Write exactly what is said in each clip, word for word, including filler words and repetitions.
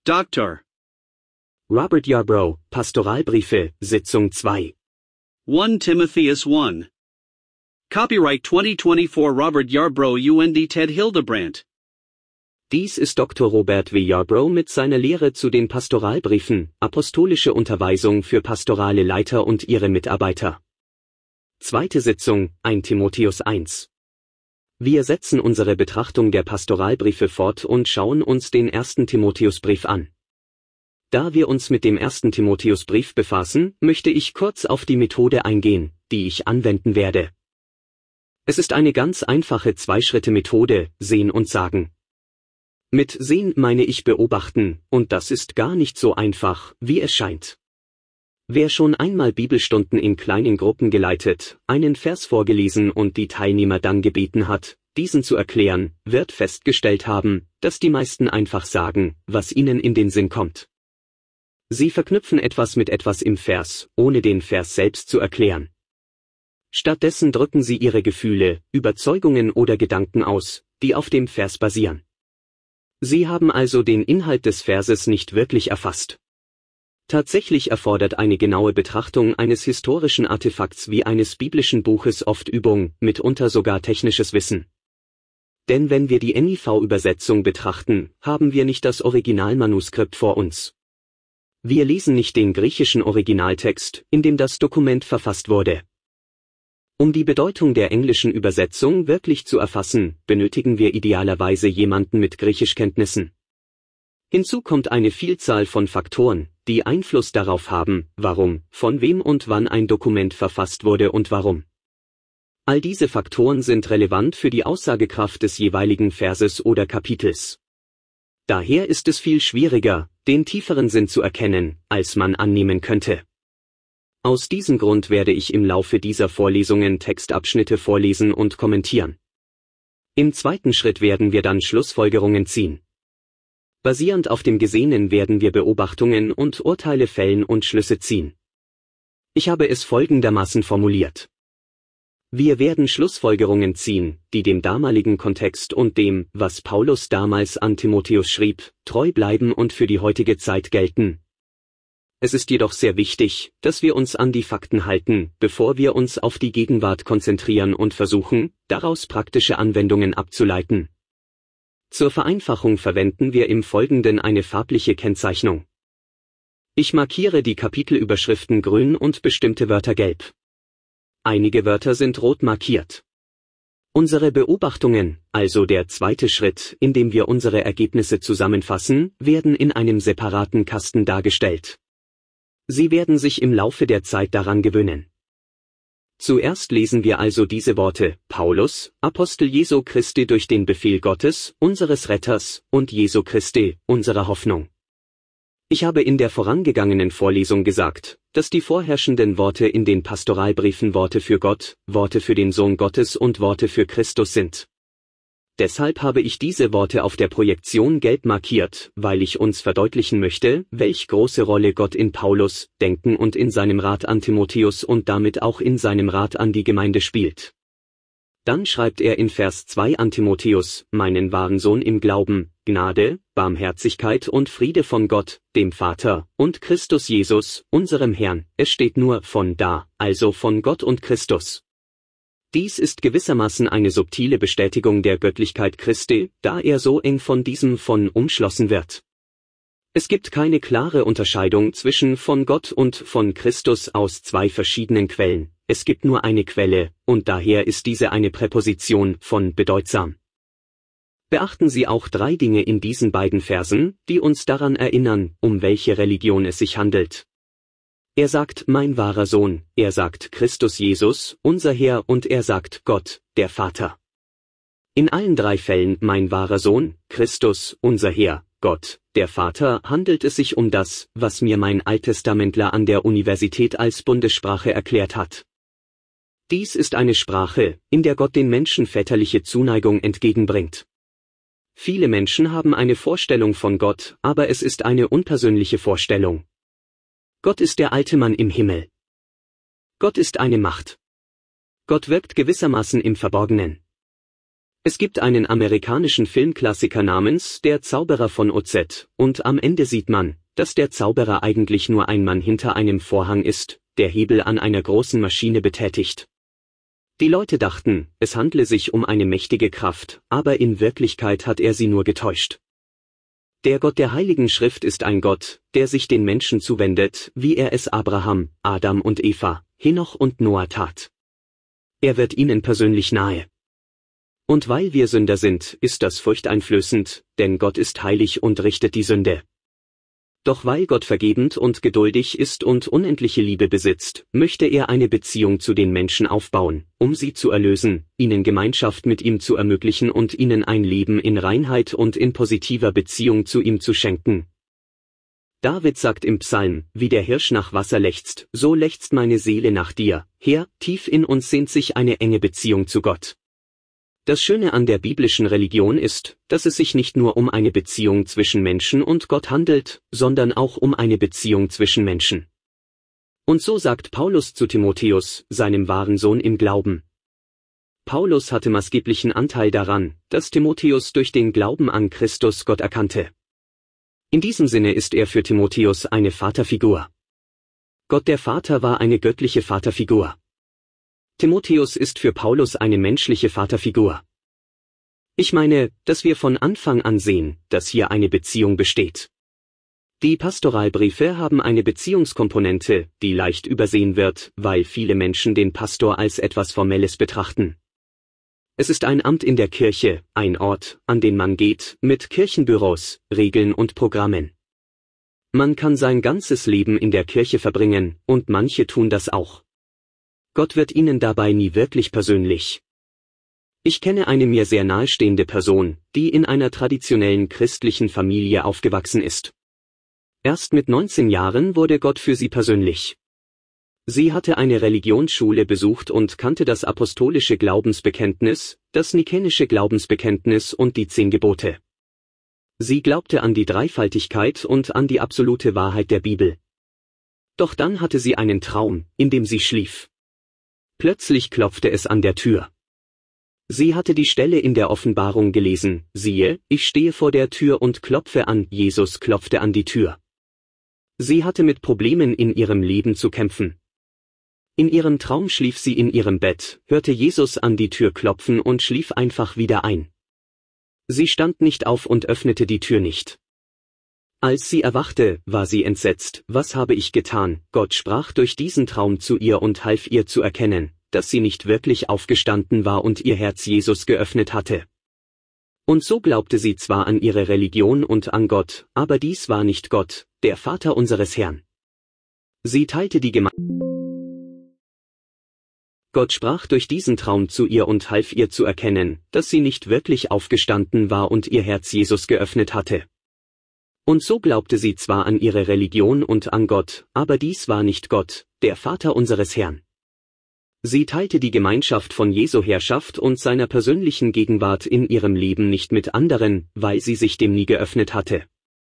Doctor. Robert Yarbrough, Pastoralbriefe, Sitzung zwei. First Timotheus one. Copyright twenty twenty-four Robert Yarbrough und Ted Hildebrandt. Dies ist Doktor Robert W. Yarbrough mit seiner Lehre zu den Pastoralbriefen, apostolische Unterweisung für pastorale Leiter und ihre Mitarbeiter. Zweite Sitzung, Erster Timotheus eins. Wir setzen unsere Betrachtung der Pastoralbriefe fort und schauen uns den ersten Timotheusbrief an. Da wir uns mit dem ersten Timotheusbrief befassen, möchte ich kurz auf die Methode eingehen, die ich anwenden werde. Es ist eine ganz einfache Zwei-Schritte-Methode, sehen und sagen. Mit sehen meine ich beobachten, und das ist gar nicht so einfach, wie es scheint. Wer schon einmal Bibelstunden in kleinen Gruppen geleitet, einen Vers vorgelesen und die Teilnehmer dann gebeten hat, diesen zu erklären, wird festgestellt haben, dass die meisten einfach sagen, was ihnen in den Sinn kommt. Sie verknüpfen etwas mit etwas im Vers, ohne den Vers selbst zu erklären. Stattdessen drücken sie ihre Gefühle, Überzeugungen oder Gedanken aus, die auf dem Vers basieren. Sie haben also den Inhalt des Verses nicht wirklich erfasst. Tatsächlich erfordert eine genaue Betrachtung eines historischen Artefakts wie eines biblischen Buches oft Übung, mitunter sogar technisches Wissen. Denn wenn wir die N I V-Übersetzung betrachten, haben wir nicht das Originalmanuskript vor uns. Wir lesen nicht den griechischen Originaltext, in dem das Dokument verfasst wurde. Um die Bedeutung der englischen Übersetzung wirklich zu erfassen, benötigen wir idealerweise jemanden mit Griechischkenntnissen. Hinzu kommt eine Vielzahl von Faktoren, die Einfluss darauf haben, warum, von wem und wann ein Dokument verfasst wurde und warum. All diese Faktoren sind relevant für die Aussagekraft des jeweiligen Verses oder Kapitels. Daher ist es viel schwieriger, den tieferen Sinn zu erkennen, als man annehmen könnte. Aus diesem Grund werde ich im Laufe dieser Vorlesungen Textabschnitte vorlesen und kommentieren. Im zweiten Schritt werden wir dann Schlussfolgerungen ziehen. Basierend auf dem Gesehenen werden wir Beobachtungen und Urteile fällen und Schlüsse ziehen. Ich habe es folgendermaßen formuliert. Wir werden Schlussfolgerungen ziehen, die dem damaligen Kontext und dem, was Paulus damals an Timotheus schrieb, treu bleiben und für die heutige Zeit gelten. Es ist jedoch sehr wichtig, dass wir uns an die Fakten halten, bevor wir uns auf die Gegenwart konzentrieren und versuchen, daraus praktische Anwendungen abzuleiten. Zur Vereinfachung verwenden wir im Folgenden eine farbliche Kennzeichnung. Ich markiere die Kapitelüberschriften grün und bestimmte Wörter gelb. Einige Wörter sind rot markiert. Unsere Beobachtungen, also der zweite Schritt, in dem wir unsere Ergebnisse zusammenfassen, werden in einem separaten Kasten dargestellt. Sie werden sich im Laufe der Zeit daran gewöhnen. Zuerst lesen wir also diese Worte: Paulus, Apostel Jesu Christi durch den Befehl Gottes, unseres Retters, und Jesu Christi, unserer Hoffnung. Ich habe in der vorangegangenen Vorlesung gesagt, dass die vorherrschenden Worte in den Pastoralbriefen Worte für Gott, Worte für den Sohn Gottes und Worte für Christus sind. Deshalb habe ich diese Worte auf der Projektion gelb markiert, weil ich uns verdeutlichen möchte, welch große Rolle Gott in Paulus' Denken und in seinem Rat an Timotheus und damit auch in seinem Rat an die Gemeinde spielt. Dann schreibt er in Vers zwei an Timotheus, meinen wahren Sohn im Glauben, Gnade, Barmherzigkeit und Friede von Gott, dem Vater, und Christus Jesus, unserem Herrn. Es steht nur von da, also von Gott und Christus. Dies ist gewissermaßen eine subtile Bestätigung der Göttlichkeit Christi, da er so eng von diesem von umschlossen wird. Es gibt keine klare Unterscheidung zwischen von Gott und von Christus aus zwei verschiedenen Quellen, es gibt nur eine Quelle, und daher ist diese eine Präposition von bedeutsam. Beachten Sie auch drei Dinge in diesen beiden Versen, die uns daran erinnern, um welche Religion es sich handelt. Er sagt, mein wahrer Sohn, er sagt Christus Jesus, unser Herr, und er sagt Gott, der Vater. In allen drei Fällen, mein wahrer Sohn, Christus, unser Herr, Gott, der Vater, handelt es sich um das, was mir mein Alttestamentler an der Universität als Bundessprache erklärt hat. Dies ist eine Sprache, in der Gott den Menschen väterliche Zuneigung entgegenbringt. Viele Menschen haben eine Vorstellung von Gott, aber es ist eine unpersönliche Vorstellung. Gott ist der alte Mann im Himmel. Gott ist eine Macht. Gott wirkt gewissermaßen im Verborgenen. Es gibt einen amerikanischen Filmklassiker namens Der Zauberer von Oz, und am Ende sieht man, dass der Zauberer eigentlich nur ein Mann hinter einem Vorhang ist, der Hebel an einer großen Maschine betätigt. Die Leute dachten, es handle sich um eine mächtige Kraft, aber in Wirklichkeit hat er sie nur getäuscht. Der Gott der Heiligen Schrift ist ein Gott, der sich den Menschen zuwendet, wie er es Abraham, Adam und Eva, Henoch und Noah tat. Er wird ihnen persönlich nahe. Und weil wir Sünder sind, ist das furchteinflößend, denn Gott ist heilig und richtet die Sünde. Doch weil Gott vergebend und geduldig ist und unendliche Liebe besitzt, möchte er eine Beziehung zu den Menschen aufbauen, um sie zu erlösen, ihnen Gemeinschaft mit ihm zu ermöglichen und ihnen ein Leben in Reinheit und in positiver Beziehung zu ihm zu schenken. David sagt im Psalm, wie der Hirsch nach Wasser lechzt, so lechzt meine Seele nach dir, Herr, tief in uns sehnt sich eine enge Beziehung zu Gott. Das Schöne an der biblischen Religion ist, dass es sich nicht nur um eine Beziehung zwischen Menschen und Gott handelt, sondern auch um eine Beziehung zwischen Menschen. Und so sagt Paulus zu Timotheus, seinem wahren Sohn im Glauben. Paulus hatte maßgeblichen Anteil daran, dass Timotheus durch den Glauben an Christus Gott erkannte. In diesem Sinne ist er für Timotheus eine Vaterfigur. Gott der Vater war eine göttliche Vaterfigur. Timotheus ist für Paulus eine menschliche Vaterfigur. Ich meine, dass wir von Anfang an sehen, dass hier eine Beziehung besteht. Die Pastoralbriefe haben eine Beziehungskomponente, die leicht übersehen wird, weil viele Menschen den Pastor als etwas Formelles betrachten. Es ist ein Amt in der Kirche, ein Ort, an den man geht, mit Kirchenbüros, Regeln und Programmen. Man kann sein ganzes Leben in der Kirche verbringen, und manche tun das auch. Gott wird ihnen dabei nie wirklich persönlich. Ich kenne eine mir sehr nahestehende Person, die in einer traditionellen christlichen Familie aufgewachsen ist. Erst mit neunzehn Jahren wurde Gott für sie persönlich. Sie hatte eine Religionsschule besucht und kannte das apostolische Glaubensbekenntnis, das nikenische Glaubensbekenntnis und die zehn Gebote. Sie glaubte an die Dreifaltigkeit und an die absolute Wahrheit der Bibel. Doch dann hatte sie einen Traum, in dem sie schlief. Plötzlich klopfte es an der Tür. Sie hatte die Stelle in der Offenbarung gelesen, siehe, ich stehe vor der Tür und klopfe an, Jesus klopfte an die Tür. Sie hatte mit Problemen in ihrem Leben zu kämpfen. In ihrem Traum schlief sie in ihrem Bett, hörte Jesus an die Tür klopfen und schlief einfach wieder ein. Sie stand nicht auf und öffnete die Tür nicht. Als sie erwachte, war sie entsetzt, was habe ich getan? Gott sprach durch diesen Traum zu ihr und half ihr zu erkennen, dass sie nicht wirklich aufgestanden war und ihr Herz Jesus geöffnet hatte. Und so glaubte sie zwar an ihre Religion und an Gott, aber dies war nicht Gott, der Vater unseres Herrn. Sie teilte die Gemeinschaft. Gott sprach durch diesen Traum zu ihr und half ihr zu erkennen, dass sie nicht wirklich aufgestanden war und ihr Herz Jesus geöffnet hatte. Und so glaubte sie zwar an ihre Religion und an Gott, aber dies war nicht Gott, der Vater unseres Herrn. Sie teilte die Gemeinschaft von Jesu Herrschaft und seiner persönlichen Gegenwart in ihrem Leben nicht mit anderen, weil sie sich dem nie geöffnet hatte.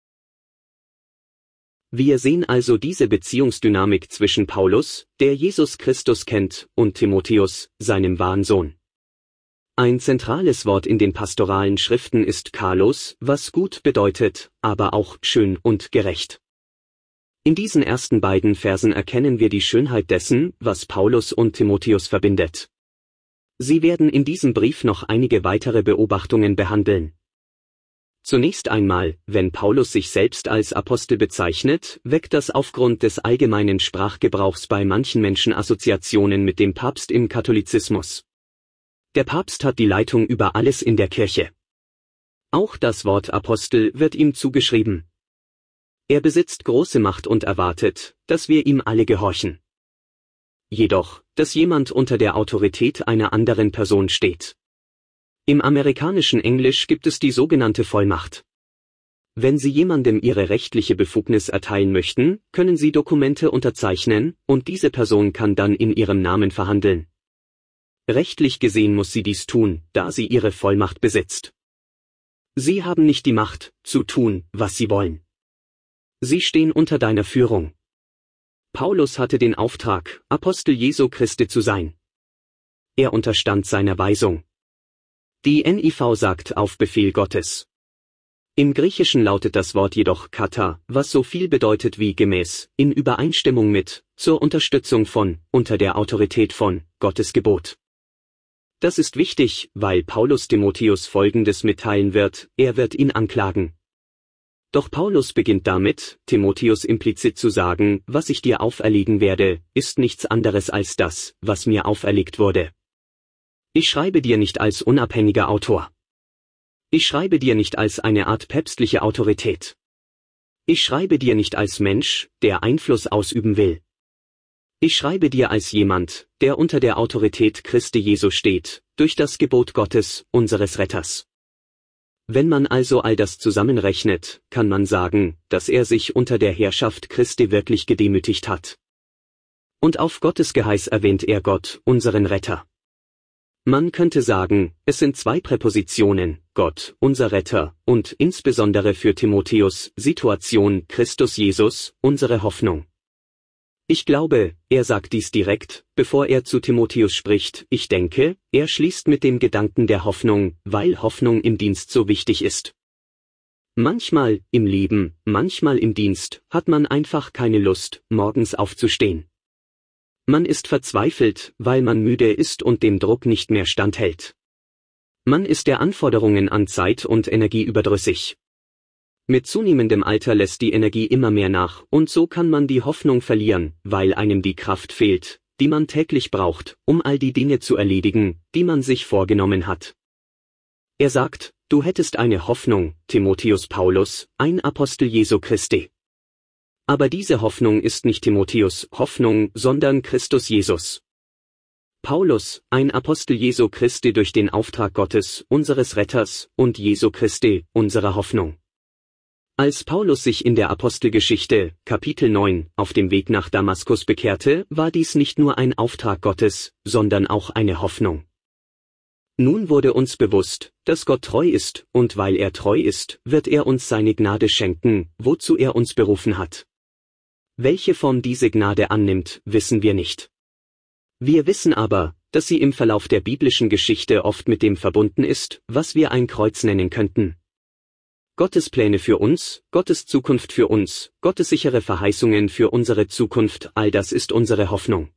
Wir sehen also diese Beziehungsdynamik zwischen Paulus, der Jesus Christus kennt, und Timotheus, seinem wahren Sohn. Ein zentrales Wort in den pastoralen Schriften ist kalos, was gut bedeutet, aber auch schön und gerecht. In diesen ersten beiden Versen erkennen wir die Schönheit dessen, was Paulus und Timotheus verbindet. Sie werden in diesem Brief noch einige weitere Beobachtungen behandeln. Zunächst einmal, wenn Paulus sich selbst als Apostel bezeichnet, weckt das aufgrund des allgemeinen Sprachgebrauchs bei manchen Menschen Assoziationen mit dem Papst im Katholizismus. Der Papst hat die Leitung über alles in der Kirche. Auch das Wort Apostel wird ihm zugeschrieben. Er besitzt große Macht und erwartet, dass wir ihm alle gehorchen. Jedoch, dass jemand unter der Autorität einer anderen Person steht. Im amerikanischen Englisch gibt es die sogenannte Vollmacht. Wenn Sie jemandem Ihre rechtliche Befugnis erteilen möchten, können Sie Dokumente unterzeichnen, und diese Person kann dann in Ihrem Namen verhandeln. Rechtlich gesehen muss sie dies tun, da sie ihre Vollmacht besitzt. Sie haben nicht die Macht, zu tun, was sie wollen. Sie stehen unter deiner Führung. Paulus hatte den Auftrag, Apostel Jesu Christi zu sein. Er unterstand seiner Weisung. Die N I V sagt auf Befehl Gottes. Im Griechischen lautet das Wort jedoch kata, was so viel bedeutet wie gemäß, in Übereinstimmung mit, zur Unterstützung von, unter der Autorität von, Gottes Gebot. Das ist wichtig, weil Paulus Timotheus Folgendes mitteilen wird, er wird ihn anklagen. Doch Paulus beginnt damit, Timotheus implizit zu sagen, was ich dir auferlegen werde, ist nichts anderes als das, was mir auferlegt wurde. Ich schreibe dir nicht als unabhängiger Autor. Ich schreibe dir nicht als eine Art päpstliche Autorität. Ich schreibe dir nicht als Mensch, der Einfluss ausüben will. Ich schreibe dir als jemand, der unter der Autorität Christi Jesu steht, durch das Gebot Gottes, unseres Retters. Wenn man also all das zusammenrechnet, kann man sagen, dass er sich unter der Herrschaft Christi wirklich gedemütigt hat. Und auf Gottes Geheiß erwähnt er Gott, unseren Retter. Man könnte sagen, es sind zwei Präpositionen, Gott, unser Retter, und insbesondere für Timotheus, Situation, Christus Jesus, unsere Hoffnung. Ich glaube, er sagt dies direkt, bevor er zu Timotheus spricht, ich denke, er schließt mit dem Gedanken der Hoffnung, weil Hoffnung im Dienst so wichtig ist. Manchmal, im Leben, manchmal im Dienst, hat man einfach keine Lust, morgens aufzustehen. Man ist verzweifelt, weil man müde ist und dem Druck nicht mehr standhält. Man ist der Anforderungen an Zeit und Energie überdrüssig. Mit zunehmendem Alter lässt die Energie immer mehr nach und so kann man die Hoffnung verlieren, weil einem die Kraft fehlt, die man täglich braucht, um all die Dinge zu erledigen, die man sich vorgenommen hat. Er sagt, du hättest eine Hoffnung, Timotheus Paulus, ein Apostel Jesu Christi. Aber diese Hoffnung ist nicht Timotheus' Hoffnung, sondern Christus Jesus. Paulus, ein Apostel Jesu Christi durch den Auftrag Gottes, unseres Retters, und Jesu Christi, unserer Hoffnung. Als Paulus sich in der Apostelgeschichte, Kapitel neun, auf dem Weg nach Damaskus bekehrte, war dies nicht nur ein Auftrag Gottes, sondern auch eine Hoffnung. Nun wurde uns bewusst, dass Gott treu ist, und weil er treu ist, wird er uns seine Gnade schenken, wozu er uns berufen hat. Welche Form diese Gnade annimmt, wissen wir nicht. Wir wissen aber, dass sie im Verlauf der biblischen Geschichte oft mit dem verbunden ist, was wir ein Kreuz nennen könnten. Gottes Pläne für uns, Gottes Zukunft für uns, Gottes sichere Verheißungen für unsere Zukunft, all das ist unsere Hoffnung.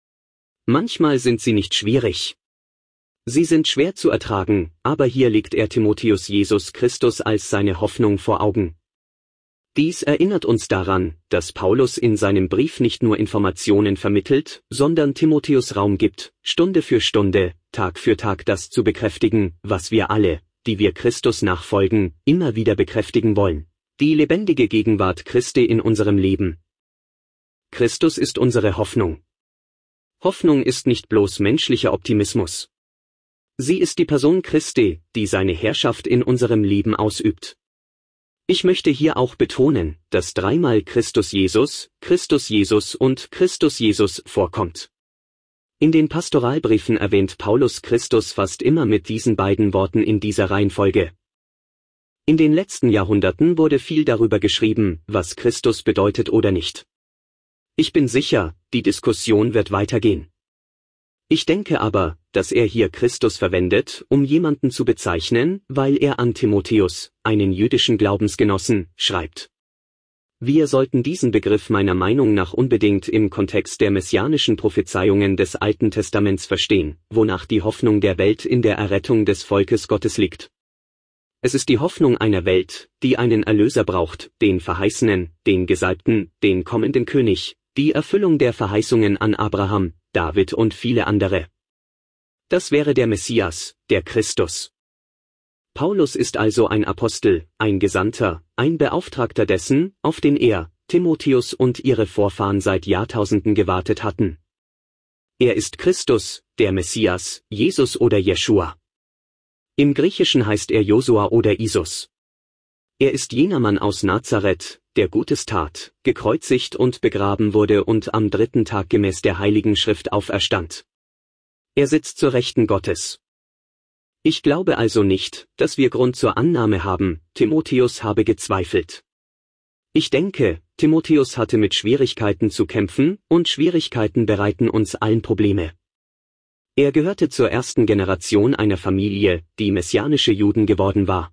Manchmal sind sie nicht schwierig. Sie sind schwer zu ertragen, aber hier legt er Timotheus Jesus Christus als seine Hoffnung vor Augen. Dies erinnert uns daran, dass Paulus in seinem Brief nicht nur Informationen vermittelt, sondern Timotheus Raum gibt, Stunde für Stunde, Tag für Tag das zu bekräftigen, was wir alle, die wir Christus nachfolgen, immer wieder bekräftigen wollen. Die lebendige Gegenwart Christi in unserem Leben. Christus ist unsere Hoffnung. Hoffnung ist nicht bloß menschlicher Optimismus. Sie ist die Person Christi, die seine Herrschaft in unserem Leben ausübt. Ich möchte hier auch betonen, dass dreimal Christus Jesus, Christus Jesus und Christus Jesus vorkommt. In den Pastoralbriefen erwähnt Paulus Christus fast immer mit diesen beiden Worten in dieser Reihenfolge. In den letzten Jahrhunderten wurde viel darüber geschrieben, was Christus bedeutet oder nicht. Ich bin sicher, die Diskussion wird weitergehen. Ich denke aber, dass er hier Christus verwendet, um jemanden zu bezeichnen, weil er an Timotheus, einen jüdischen Glaubensgenossen, schreibt. Wir sollten diesen Begriff meiner Meinung nach unbedingt im Kontext der messianischen Prophezeiungen des Alten Testaments verstehen, wonach die Hoffnung der Welt in der Errettung des Volkes Gottes liegt. Es ist die Hoffnung einer Welt, die einen Erlöser braucht, den Verheißenen, den Gesalbten, den kommenden König, die Erfüllung der Verheißungen an Abraham, David und viele andere. Das wäre der Messias, der Christus. Paulus ist also ein Apostel, ein Gesandter, ein Beauftragter dessen, auf den er, Timotheus und ihre Vorfahren seit Jahrtausenden gewartet hatten. Er ist Christus, der Messias, Jesus oder Jeschua. Im Griechischen heißt er Josua oder Isus. Er ist jener Mann aus Nazareth, der Gutes tat, gekreuzigt und begraben wurde und am dritten Tag gemäß der Heiligen Schrift auferstand. Er sitzt zur Rechten Gottes. Ich glaube also nicht, dass wir Grund zur Annahme haben, Timotheus habe gezweifelt. Ich denke, Timotheus hatte mit Schwierigkeiten zu kämpfen, und Schwierigkeiten bereiten uns allen Probleme. Er gehörte zur ersten Generation einer Familie, die messianische Juden geworden war.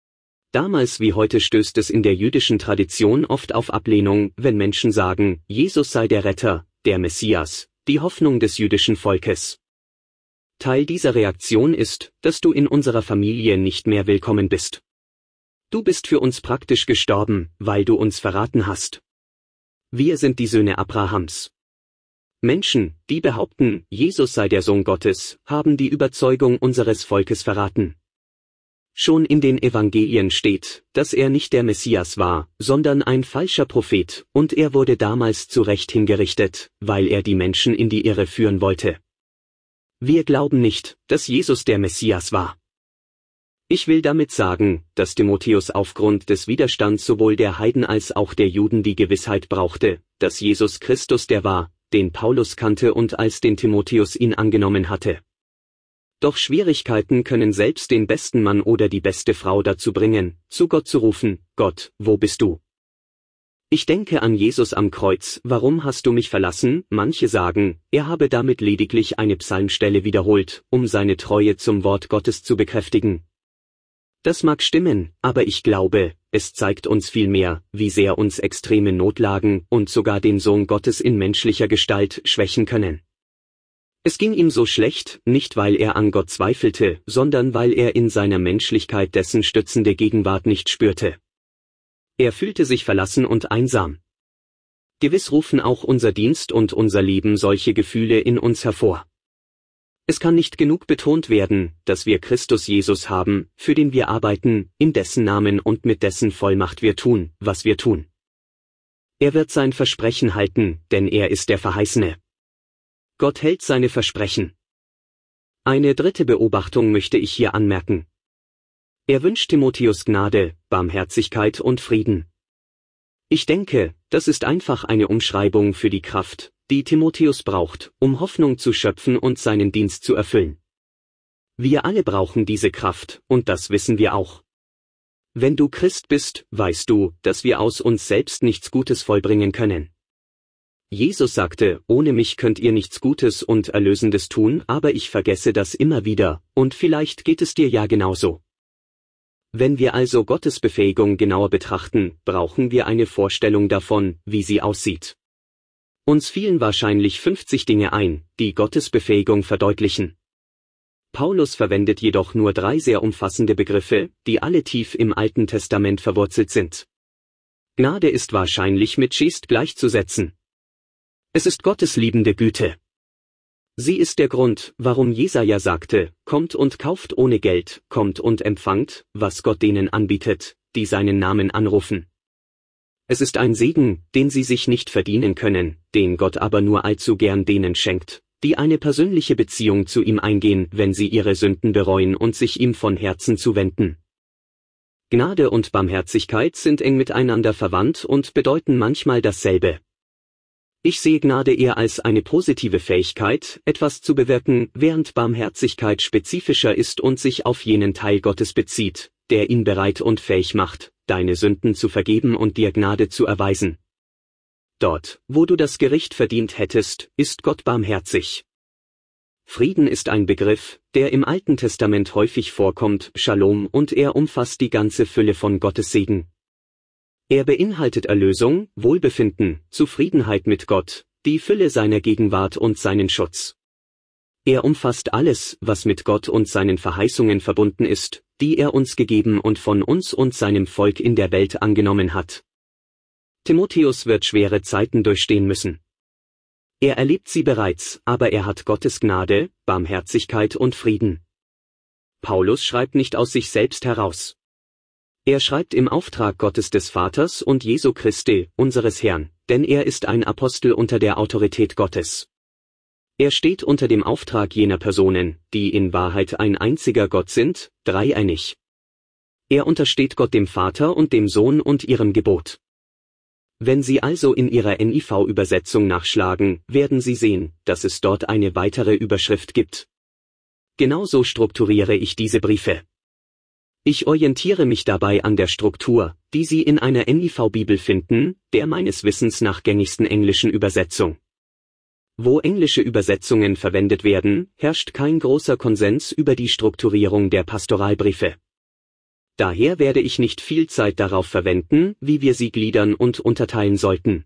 Damals wie heute stößt es in der jüdischen Tradition oft auf Ablehnung, wenn Menschen sagen, Jesus sei der Retter, der Messias, die Hoffnung des jüdischen Volkes. Teil dieser Reaktion ist, dass du in unserer Familie nicht mehr willkommen bist. Du bist für uns praktisch gestorben, weil du uns verraten hast. Wir sind die Söhne Abrahams. Menschen, die behaupten, Jesus sei der Sohn Gottes, haben die Überzeugung unseres Volkes verraten. Schon in den Evangelien steht, dass er nicht der Messias war, sondern ein falscher Prophet, und er wurde damals zu Recht hingerichtet, weil er die Menschen in die Irre führen wollte. Wir glauben nicht, dass Jesus der Messias war. Ich will damit sagen, dass Timotheus aufgrund des Widerstands sowohl der Heiden als auch der Juden die Gewissheit brauchte, dass Jesus Christus der war, den Paulus kannte und als den Timotheus ihn angenommen hatte. Doch Schwierigkeiten können selbst den besten Mann oder die beste Frau dazu bringen, zu Gott zu rufen, Gott, wo bist du? Ich denke an Jesus am Kreuz, warum hast du mich verlassen? Manche sagen, er habe damit lediglich eine Psalmstelle wiederholt, um seine Treue zum Wort Gottes zu bekräftigen. Das mag stimmen, aber ich glaube, es zeigt uns vielmehr, wie sehr uns extreme Notlagen und sogar den Sohn Gottes in menschlicher Gestalt schwächen können. Es ging ihm so schlecht, nicht weil er an Gott zweifelte, sondern weil er in seiner Menschlichkeit dessen stützende Gegenwart nicht spürte. Er fühlte sich verlassen und einsam. Gewiss rufen auch unser Dienst und unser Leben solche Gefühle in uns hervor. Es kann nicht genug betont werden, dass wir Christus Jesus haben, für den wir arbeiten, in dessen Namen und mit dessen Vollmacht wir tun, was wir tun. Er wird sein Versprechen halten, denn er ist der Verheißene. Gott hält seine Versprechen. Eine dritte Beobachtung möchte ich hier anmerken. Er wünscht Timotheus Gnade, Barmherzigkeit und Frieden. Ich denke, das ist einfach eine Umschreibung für die Kraft, die Timotheus braucht, um Hoffnung zu schöpfen und seinen Dienst zu erfüllen. Wir alle brauchen diese Kraft, und das wissen wir auch. Wenn du Christ bist, weißt du, dass wir aus uns selbst nichts Gutes vollbringen können. Jesus sagte, ohne mich könnt ihr nichts Gutes und Erlösendes tun, aber ich vergesse das immer wieder, und vielleicht geht es dir ja genauso. Wenn wir also Gottes Befähigung genauer betrachten, brauchen wir eine Vorstellung davon, wie sie aussieht. Uns fielen wahrscheinlich fünfzig Dinge ein, die Gottes Befähigung verdeutlichen. Paulus verwendet jedoch nur drei sehr umfassende Begriffe, die alle tief im Alten Testament verwurzelt sind. Gnade ist wahrscheinlich mit Gest gleichzusetzen. Es ist Gottes liebende Güte. Sie ist der Grund, warum Jesaja sagte, kommt und kauft ohne Geld, kommt und empfangt, was Gott denen anbietet, die seinen Namen anrufen. Es ist ein Segen, den sie sich nicht verdienen können, den Gott aber nur allzu gern denen schenkt, die eine persönliche Beziehung zu ihm eingehen, wenn sie ihre Sünden bereuen und sich ihm von Herzen zuwenden. Gnade und Barmherzigkeit sind eng miteinander verwandt und bedeuten manchmal dasselbe. Ich sehe Gnade eher als eine positive Fähigkeit, etwas zu bewirken, während Barmherzigkeit spezifischer ist und sich auf jenen Teil Gottes bezieht, der ihn bereit und fähig macht, deine Sünden zu vergeben und dir Gnade zu erweisen. Dort, wo du das Gericht verdient hättest, ist Gott barmherzig. Frieden ist ein Begriff, der im Alten Testament häufig vorkommt, Shalom, und er umfasst die ganze Fülle von Gottes Segen. Er beinhaltet Erlösung, Wohlbefinden, Zufriedenheit mit Gott, die Fülle seiner Gegenwart und seinen Schutz. Er umfasst alles, was mit Gott und seinen Verheißungen verbunden ist, die er uns gegeben und von uns und seinem Volk in der Welt angenommen hat. Timotheus wird schwere Zeiten durchstehen müssen. Er erlebt sie bereits, aber er hat Gottes Gnade, Barmherzigkeit und Frieden. Paulus schreibt nicht aus sich selbst heraus. Er schreibt im Auftrag Gottes des Vaters und Jesu Christi, unseres Herrn, denn er ist ein Apostel unter der Autorität Gottes. Er steht unter dem Auftrag jener Personen, die in Wahrheit ein einziger Gott sind, dreieinig. Er untersteht Gott dem Vater und dem Sohn und ihrem Gebot. Wenn Sie also in Ihrer N I V-Übersetzung nachschlagen, werden Sie sehen, dass es dort eine weitere Überschrift gibt. Genauso strukturiere ich diese Briefe. Ich orientiere mich dabei an der Struktur, die Sie in einer N I V-Bibel finden, der meines Wissens nach gängigsten englischen Übersetzung. Wo englische Übersetzungen verwendet werden, herrscht kein großer Konsens über die Strukturierung der Pastoralbriefe. Daher werde ich nicht viel Zeit darauf verwenden, wie wir sie gliedern und unterteilen sollten.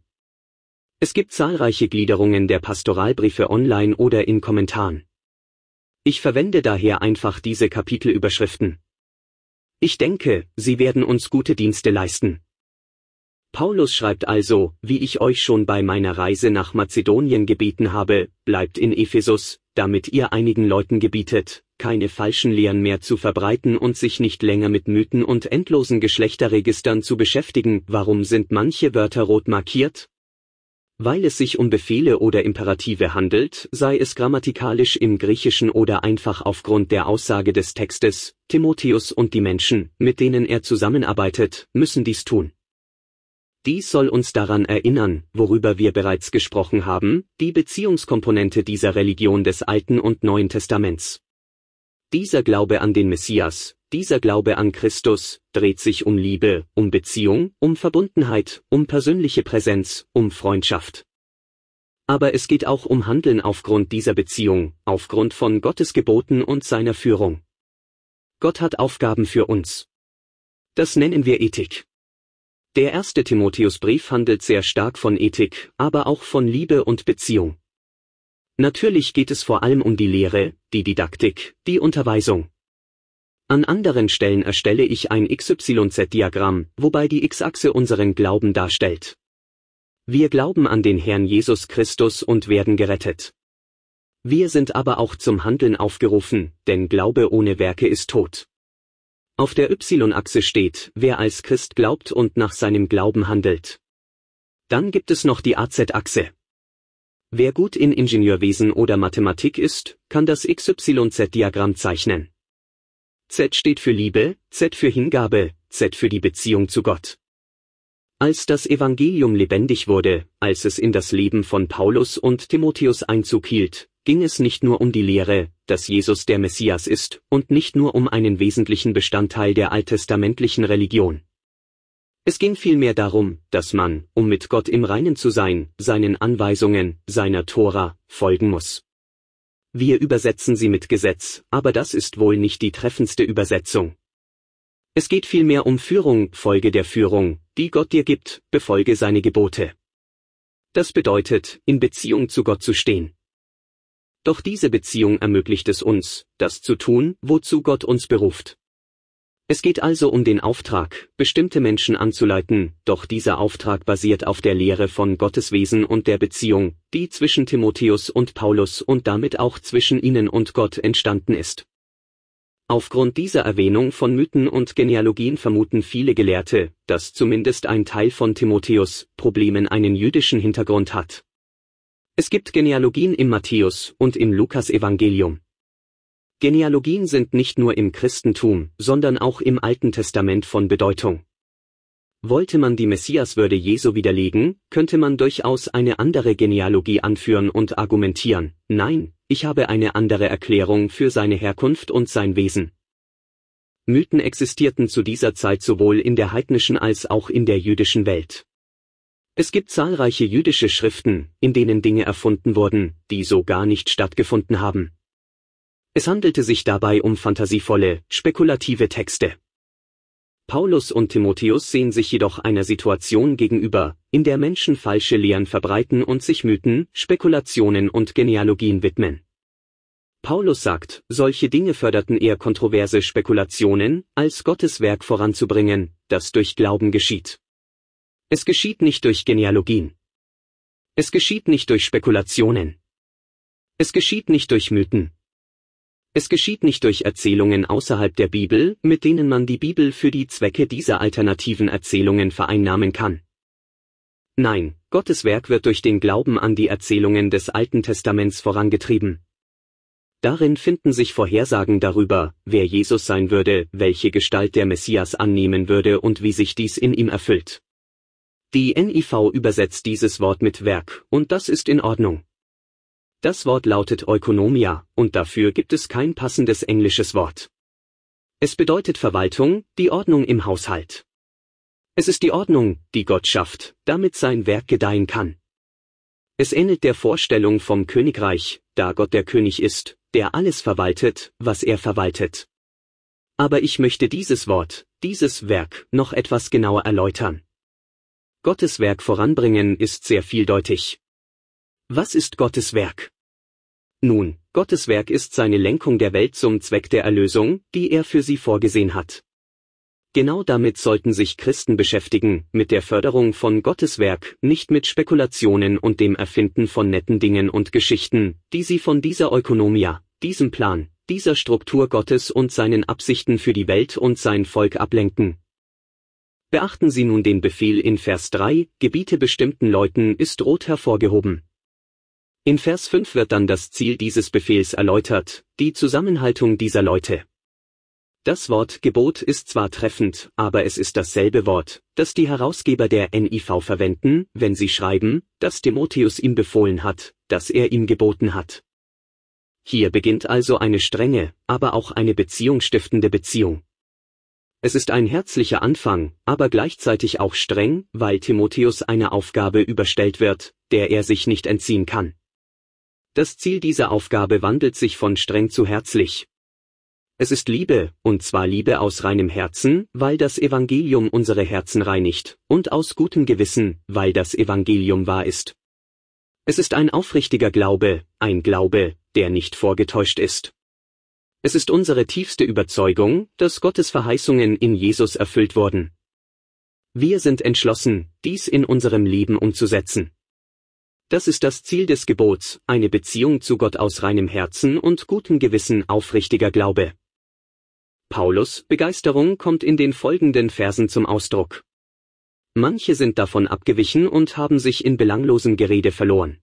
Es gibt zahlreiche Gliederungen der Pastoralbriefe online oder in Kommentaren. Ich verwende daher einfach diese Kapitelüberschriften. Ich denke, sie werden uns gute Dienste leisten. Paulus schreibt also, wie ich euch schon bei meiner Reise nach Mazedonien gebeten habe, bleibt in Ephesus, damit ihr einigen Leuten gebietet, keine falschen Lehren mehr zu verbreiten und sich nicht länger mit Mythen und endlosen Geschlechterregistern zu beschäftigen. Warum sind manche Wörter rot markiert? Weil es sich um Befehle oder Imperative handelt, sei es grammatikalisch im Griechischen oder einfach aufgrund der Aussage des Textes, Timotheus und die Menschen, mit denen er zusammenarbeitet, müssen dies tun. Dies soll uns daran erinnern, worüber wir bereits gesprochen haben, die Beziehungskomponente dieser Religion des Alten und Neuen Testaments. Dieser Glaube an den Messias, dieser Glaube an Christus, dreht sich um Liebe, um Beziehung, um Verbundenheit, um persönliche Präsenz, um Freundschaft. Aber es geht auch um Handeln aufgrund dieser Beziehung, aufgrund von Gottes Geboten und seiner Führung. Gott hat Aufgaben für uns. Das nennen wir Ethik. Der erste Timotheusbrief handelt sehr stark von Ethik, aber auch von Liebe und Beziehung. Natürlich geht es vor allem um die Lehre, die Didaktik, die Unterweisung. An anderen Stellen erstelle ich ein X Y Z-Diagramm, wobei die X-Achse unseren Glauben darstellt. Wir glauben an den Herrn Jesus Christus und werden gerettet. Wir sind aber auch zum Handeln aufgerufen, denn Glaube ohne Werke ist tot. Auf der Y-Achse steht, wer als Christ glaubt und nach seinem Glauben handelt. Dann gibt es noch die A Z-Achse. Wer gut in Ingenieurwesen oder Mathematik ist, kann das X Y Z-Diagramm zeichnen. Z steht für Liebe, Z für Hingabe, Z für die Beziehung zu Gott. Als das Evangelium lebendig wurde, als es in das Leben von Paulus und Timotheus Einzug hielt, ging es nicht nur um die Lehre, dass Jesus der Messias ist, und nicht nur um einen wesentlichen Bestandteil der alttestamentlichen Religion. Es ging vielmehr darum, dass man, um mit Gott im Reinen zu sein, seinen Anweisungen, seiner Tora, folgen muss. Wir übersetzen sie mit Gesetz, aber das ist wohl nicht die treffendste Übersetzung. Es geht vielmehr um Führung, Folge der Führung, die Gott dir gibt, befolge seine Gebote. Das bedeutet, in Beziehung zu Gott zu stehen. Doch diese Beziehung ermöglicht es uns, das zu tun, wozu Gott uns beruft. Es geht also um den Auftrag, bestimmte Menschen anzuleiten, doch dieser Auftrag basiert auf der Lehre von Gottes Wesen und der Beziehung, die zwischen Timotheus und Paulus und damit auch zwischen ihnen und Gott entstanden ist. Aufgrund dieser Erwähnung von Mythen und Genealogien vermuten viele Gelehrte, dass zumindest ein Teil von Timotheus' Problemen einen jüdischen Hintergrund hat. Es gibt Genealogien im Matthäus- und im Lukas-Evangelium. Genealogien sind nicht nur im Christentum, sondern auch im Alten Testament von Bedeutung. Wollte man die Messiaswürde Jesu widerlegen, könnte man durchaus eine andere Genealogie anführen und argumentieren, nein, ich habe eine andere Erklärung für seine Herkunft und sein Wesen. Mythen existierten zu dieser Zeit sowohl in der heidnischen als auch in der jüdischen Welt. Es gibt zahlreiche jüdische Schriften, in denen Dinge erfunden wurden, die so gar nicht stattgefunden haben. Es handelte sich dabei um fantasievolle, spekulative Texte. Paulus und Timotheus sehen sich jedoch einer Situation gegenüber, in der Menschen falsche Lehren verbreiten und sich Mythen, Spekulationen und Genealogien widmen. Paulus sagt, solche Dinge förderten eher kontroverse Spekulationen, als Gottes Werk voranzubringen, das durch Glauben geschieht. Es geschieht nicht durch Genealogien. Es geschieht nicht durch Spekulationen. Es geschieht nicht durch Mythen. Es geschieht nicht durch Erzählungen außerhalb der Bibel, mit denen man die Bibel für die Zwecke dieser alternativen Erzählungen vereinnahmen kann. Nein, Gottes Werk wird durch den Glauben an die Erzählungen des Alten Testaments vorangetrieben. Darin finden sich Vorhersagen darüber, wer Jesus sein würde, welche Gestalt der Messias annehmen würde und wie sich dies in ihm erfüllt. Die N I V übersetzt dieses Wort mit Werk, und das ist in Ordnung. Das Wort lautet Oikonomia, und dafür gibt es kein passendes englisches Wort. Es bedeutet Verwaltung, die Ordnung im Haushalt. Es ist die Ordnung, die Gott schafft, damit sein Werk gedeihen kann. Es ähnelt der Vorstellung vom Königreich, da Gott der König ist, der alles verwaltet, was er verwaltet. Aber ich möchte dieses Wort, dieses Werk, noch etwas genauer erläutern. Gottes Werk voranbringen ist sehr vieldeutig. Was ist Gottes Werk? Nun, Gottes Werk ist seine Lenkung der Welt zum Zweck der Erlösung, die er für sie vorgesehen hat. Genau damit sollten sich Christen beschäftigen, mit der Förderung von Gottes Werk, nicht mit Spekulationen und dem Erfinden von netten Dingen und Geschichten, die sie von dieser Ökonomia, diesem Plan, dieser Struktur Gottes und seinen Absichten für die Welt und sein Volk ablenken. Beachten Sie nun den Befehl in Vers drei, Gebiete bestimmten Leuten ist rot hervorgehoben. In Vers fünf wird dann das Ziel dieses Befehls erläutert, die Zusammenhaltung dieser Leute. Das Wort Gebot ist zwar treffend, aber es ist dasselbe Wort, das die Herausgeber der N I V verwenden, wenn sie schreiben, dass Timotheus ihm befohlen hat, dass er ihm geboten hat. Hier beginnt also eine strenge, aber auch eine beziehungsstiftende Beziehung. Es ist ein herzlicher Anfang, aber gleichzeitig auch streng, weil Timotheus einer Aufgabe überstellt wird, der er sich nicht entziehen kann. Das Ziel dieser Aufgabe wandelt sich von streng zu herzlich. Es ist Liebe, und zwar Liebe aus reinem Herzen, weil das Evangelium unsere Herzen reinigt, und aus gutem Gewissen, weil das Evangelium wahr ist. Es ist ein aufrichtiger Glaube, ein Glaube, der nicht vorgetäuscht ist. Es ist unsere tiefste Überzeugung, dass Gottes Verheißungen in Jesus erfüllt wurden. Wir sind entschlossen, dies in unserem Leben umzusetzen. Das ist das Ziel des Gebots, eine Beziehung zu Gott aus reinem Herzen und gutem Gewissen, aufrichtiger Glaube. Paulus' Begeisterung kommt in den folgenden Versen zum Ausdruck. Manche sind davon abgewichen und haben sich in belanglosem Gerede verloren.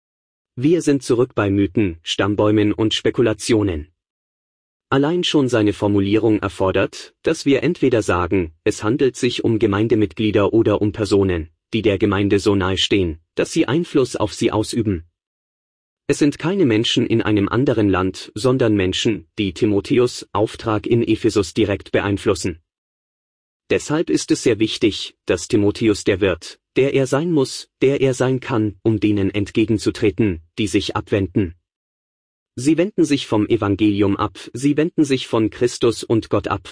Wir sind zurück bei Mythen, Stammbäumen und Spekulationen. Allein schon seine Formulierung erfordert, dass wir entweder sagen, es handelt sich um Gemeindemitglieder oder um Personen, die der Gemeinde so nahe stehen, dass sie Einfluss auf sie ausüben. Es sind keine Menschen in einem anderen Land, sondern Menschen, die Timotheus' Auftrag in Ephesus direkt beeinflussen. Deshalb ist es sehr wichtig, dass Timotheus der wird, der er sein muss, der er sein kann, um denen entgegenzutreten, die sich abwenden. Sie wenden sich vom Evangelium ab, sie wenden sich von Christus und Gott ab.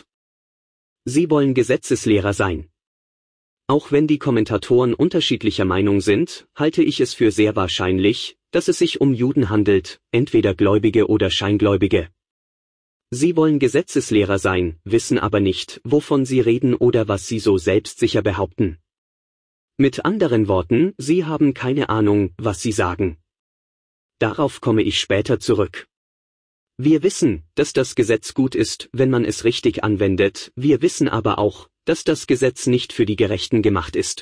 Sie wollen Gesetzeslehrer sein. Auch wenn die Kommentatoren unterschiedlicher Meinung sind, halte ich es für sehr wahrscheinlich, dass es sich um Juden handelt, entweder Gläubige oder Scheingläubige. Sie wollen Gesetzeslehrer sein, wissen aber nicht, wovon sie reden oder was sie so selbstsicher behaupten. Mit anderen Worten, sie haben keine Ahnung, was sie sagen. Darauf komme ich später zurück. Wir wissen, dass das Gesetz gut ist, wenn man es richtig anwendet, wir wissen aber auch, dass das Gesetz nicht für die Gerechten gemacht ist.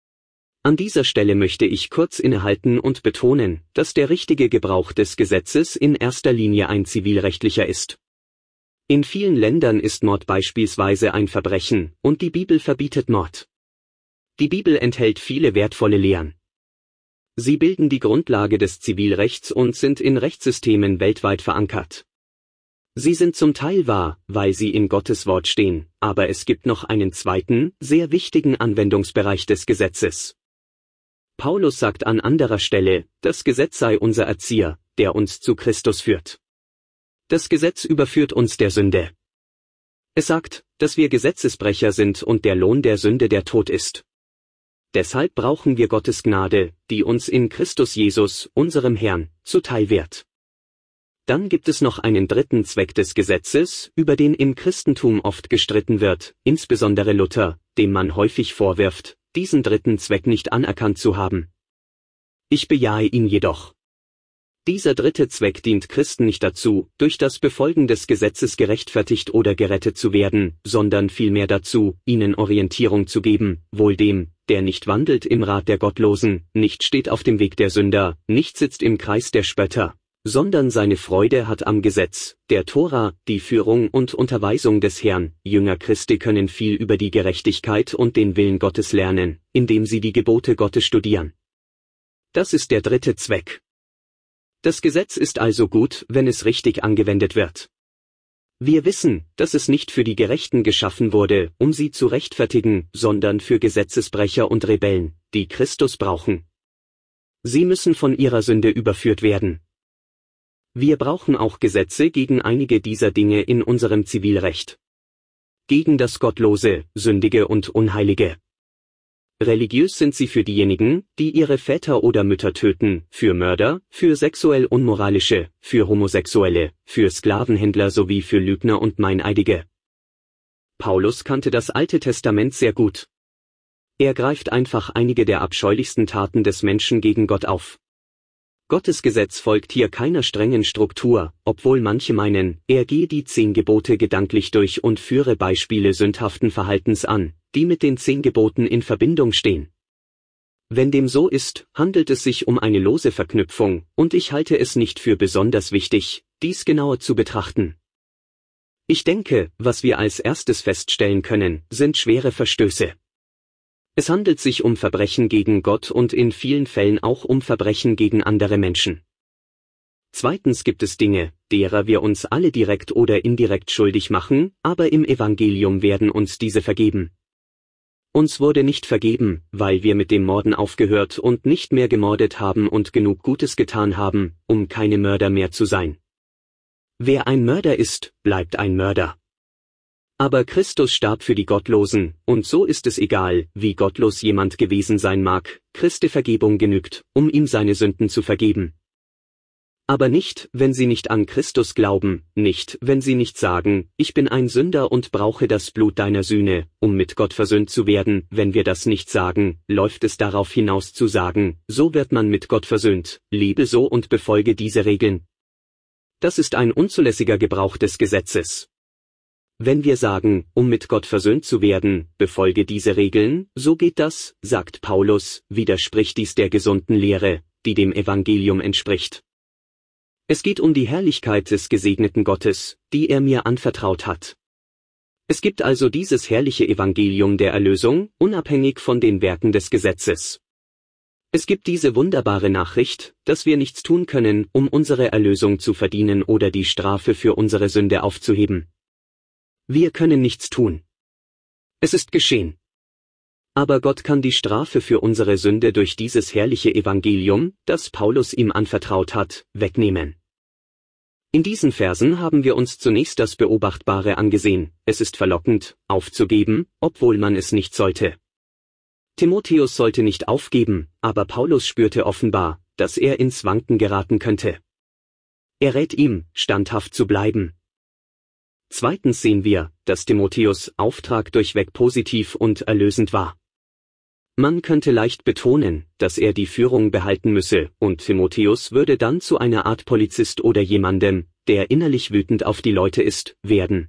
An dieser Stelle möchte ich kurz innehalten und betonen, dass der richtige Gebrauch des Gesetzes in erster Linie ein zivilrechtlicher ist. In vielen Ländern ist Mord beispielsweise ein Verbrechen, und die Bibel verbietet Mord. Die Bibel enthält viele wertvolle Lehren. Sie bilden die Grundlage des Zivilrechts und sind in Rechtssystemen weltweit verankert. Sie sind zum Teil wahr, weil sie in Gottes Wort stehen, aber es gibt noch einen zweiten, sehr wichtigen Anwendungsbereich des Gesetzes. Paulus sagt an anderer Stelle, das Gesetz sei unser Erzieher, der uns zu Christus führt. Das Gesetz überführt uns der Sünde. Es sagt, dass wir Gesetzesbrecher sind und der Lohn der Sünde der Tod ist. Deshalb brauchen wir Gottes Gnade, die uns in Christus Jesus, unserem Herrn, zuteil wird. Dann gibt es noch einen dritten Zweck des Gesetzes, über den im Christentum oft gestritten wird, insbesondere Luther, dem man häufig vorwirft, diesen dritten Zweck nicht anerkannt zu haben. Ich bejahe ihn jedoch. Dieser dritte Zweck dient Christen nicht dazu, durch das Befolgen des Gesetzes gerechtfertigt oder gerettet zu werden, sondern vielmehr dazu, ihnen Orientierung zu geben, wohl dem, der nicht wandelt im Rat der Gottlosen, nicht steht auf dem Weg der Sünder, nicht sitzt im Kreis der Spötter, sondern seine Freude hat am Gesetz, der Tora, die Führung und Unterweisung des Herrn. Jünger Christi können viel über die Gerechtigkeit und den Willen Gottes lernen, indem sie die Gebote Gottes studieren. Das ist der dritte Zweck. Das Gesetz ist also gut, wenn es richtig angewendet wird. Wir wissen, dass es nicht für die Gerechten geschaffen wurde, um sie zu rechtfertigen, sondern für Gesetzesbrecher und Rebellen, die Christus brauchen. Sie müssen von ihrer Sünde überführt werden. Wir brauchen auch Gesetze gegen einige dieser Dinge in unserem Zivilrecht. Gegen das Gottlose, Sündige und Unheilige. Religiös sind sie für diejenigen, die ihre Väter oder Mütter töten, für Mörder, für sexuell Unmoralische, für Homosexuelle, für Sklavenhändler sowie für Lügner und Meineidige. Paulus kannte das Alte Testament sehr gut. Er greift einfach einige der abscheulichsten Taten des Menschen gegen Gott auf. Gottes Gesetz folgt hier keiner strengen Struktur, obwohl manche meinen, er gehe die zehn Gebote gedanklich durch und führe Beispiele sündhaften Verhaltens an, die mit den zehn Geboten in Verbindung stehen. Wenn dem so ist, handelt es sich um eine lose Verknüpfung, und ich halte es nicht für besonders wichtig, dies genauer zu betrachten. Ich denke, was wir als erstes feststellen können, sind schwere Verstöße. Es handelt sich um Verbrechen gegen Gott und in vielen Fällen auch um Verbrechen gegen andere Menschen. Zweitens gibt es Dinge, derer wir uns alle direkt oder indirekt schuldig machen, aber im Evangelium werden uns diese vergeben. Uns wurde nicht vergeben, weil wir mit dem Morden aufgehört und nicht mehr gemordet haben und genug Gutes getan haben, um keine Mörder mehr zu sein. Wer ein Mörder ist, bleibt ein Mörder. Aber Christus starb für die Gottlosen, und so ist es egal, wie gottlos jemand gewesen sein mag, Christi Vergebung genügt, um ihm seine Sünden zu vergeben. Aber nicht, wenn sie nicht an Christus glauben, nicht, wenn sie nicht sagen, ich bin ein Sünder und brauche das Blut deiner Sühne, um mit Gott versöhnt zu werden. Wenn wir das nicht sagen, läuft es darauf hinaus zu sagen, so wird man mit Gott versöhnt, lebe so und befolge diese Regeln. Das ist ein unzulässiger Gebrauch des Gesetzes. Wenn wir sagen, um mit Gott versöhnt zu werden, befolge diese Regeln, so geht das, sagt Paulus, widerspricht dies der gesunden Lehre, die dem Evangelium entspricht. Es geht um die Herrlichkeit des gesegneten Gottes, die er mir anvertraut hat. Es gibt also dieses herrliche Evangelium der Erlösung, unabhängig von den Werken des Gesetzes. Es gibt diese wunderbare Nachricht, dass wir nichts tun können, um unsere Erlösung zu verdienen oder die Strafe für unsere Sünde aufzuheben. Wir können nichts tun. Es ist geschehen. Aber Gott kann die Strafe für unsere Sünde durch dieses herrliche Evangelium, das Paulus ihm anvertraut hat, wegnehmen. In diesen Versen haben wir uns zunächst das Beobachtbare angesehen. Es ist verlockend, aufzugeben, obwohl man es nicht sollte. Timotheus sollte nicht aufgeben, aber Paulus spürte offenbar, dass er ins Wanken geraten könnte. Er rät ihm, standhaft zu bleiben. Zweitens sehen wir, dass Timotheus' Auftrag durchweg positiv und erlösend war. Man könnte leicht betonen, dass er die Führung behalten müsse, und Timotheus würde dann zu einer Art Polizist oder jemandem, der innerlich wütend auf die Leute ist, werden.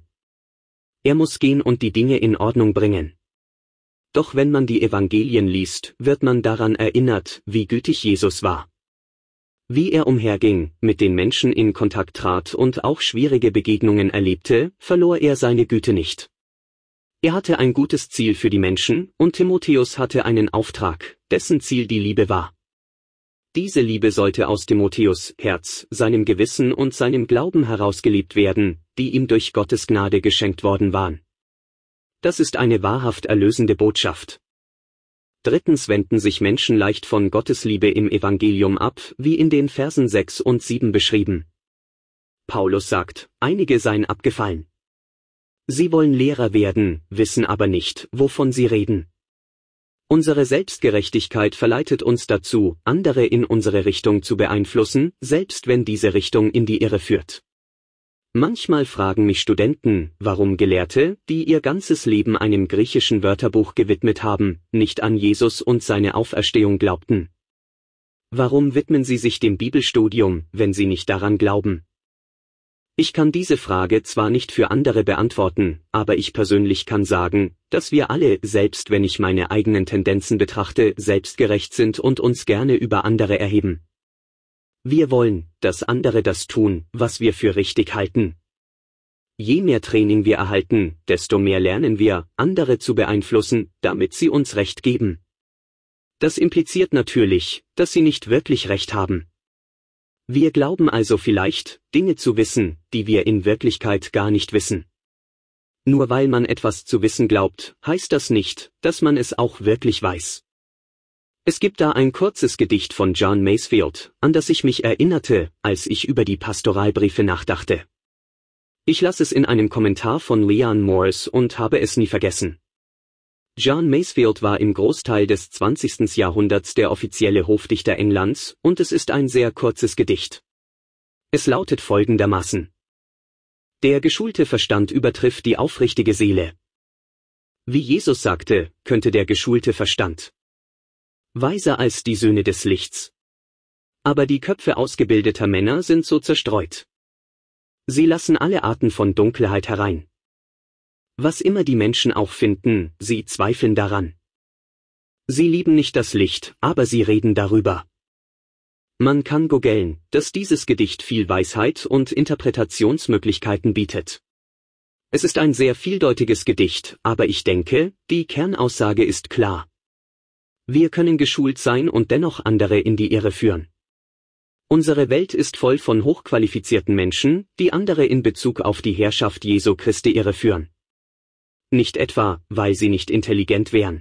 Er muss gehen und die Dinge in Ordnung bringen. Doch wenn man die Evangelien liest, wird man daran erinnert, wie gütig Jesus war. Wie er umherging, mit den Menschen in Kontakt trat und auch schwierige Begegnungen erlebte, verlor er seine Güte nicht. Er hatte ein gutes Ziel für die Menschen, und Timotheus hatte einen Auftrag, dessen Ziel die Liebe war. Diese Liebe sollte aus Timotheus' Herz, seinem Gewissen und seinem Glauben herausgelebt werden, die ihm durch Gottes Gnade geschenkt worden waren. Das ist eine wahrhaft erlösende Botschaft. Drittens wenden sich Menschen leicht von Gottes Liebe im Evangelium ab, wie in den Versen sechs und sieben beschrieben. Paulus sagt, einige seien abgefallen. Sie wollen Lehrer werden, wissen aber nicht, wovon sie reden. Unsere Selbstgerechtigkeit verleitet uns dazu, andere in unsere Richtung zu beeinflussen, selbst wenn diese Richtung in die Irre führt. Manchmal fragen mich Studenten, warum Gelehrte, die ihr ganzes Leben einem griechischen Wörterbuch gewidmet haben, nicht an Jesus und seine Auferstehung glaubten. Warum widmen sie sich dem Bibelstudium, wenn sie nicht daran glauben? Ich kann diese Frage zwar nicht für andere beantworten, aber ich persönlich kann sagen, dass wir alle, selbst wenn ich meine eigenen Tendenzen betrachte, selbstgerecht sind und uns gerne über andere erheben. Wir wollen, dass andere das tun, was wir für richtig halten. Je mehr Training wir erhalten, desto mehr lernen wir, andere zu beeinflussen, damit sie uns Recht geben. Das impliziert natürlich, dass sie nicht wirklich Recht haben. Wir glauben also vielleicht, Dinge zu wissen, die wir in Wirklichkeit gar nicht wissen. Nur weil man etwas zu wissen glaubt, heißt das nicht, dass man es auch wirklich weiß. Es gibt da ein kurzes Gedicht von John Masefield, an das ich mich erinnerte, als ich über die Pastoralbriefe nachdachte. Ich las es in einem Kommentar von Leon Morris und habe es nie vergessen. John Masefield war im Großteil des zwanzigsten Jahrhunderts der offizielle Hofdichter Englands, und es ist ein sehr kurzes Gedicht. Es lautet folgendermaßen: Der geschulte Verstand übertrifft die aufrichtige Seele. Wie Jesus sagte, könnte der geschulte Verstand weiser als die Söhne des Lichts. Aber die Köpfe ausgebildeter Männer sind so zerstreut. Sie lassen alle Arten von Dunkelheit herein. Was immer die Menschen auch finden, sie zweifeln daran. Sie lieben nicht das Licht, aber sie reden darüber. Man kann goggeln, dass dieses Gedicht viel Weisheit und Interpretationsmöglichkeiten bietet. Es ist ein sehr vieldeutiges Gedicht, aber ich denke, die Kernaussage ist klar. Wir können geschult sein und dennoch andere in die Irre führen. Unsere Welt ist voll von hochqualifizierten Menschen, die andere in Bezug auf die Herrschaft Jesu Christi irreführen. Nicht etwa, weil sie nicht intelligent wären.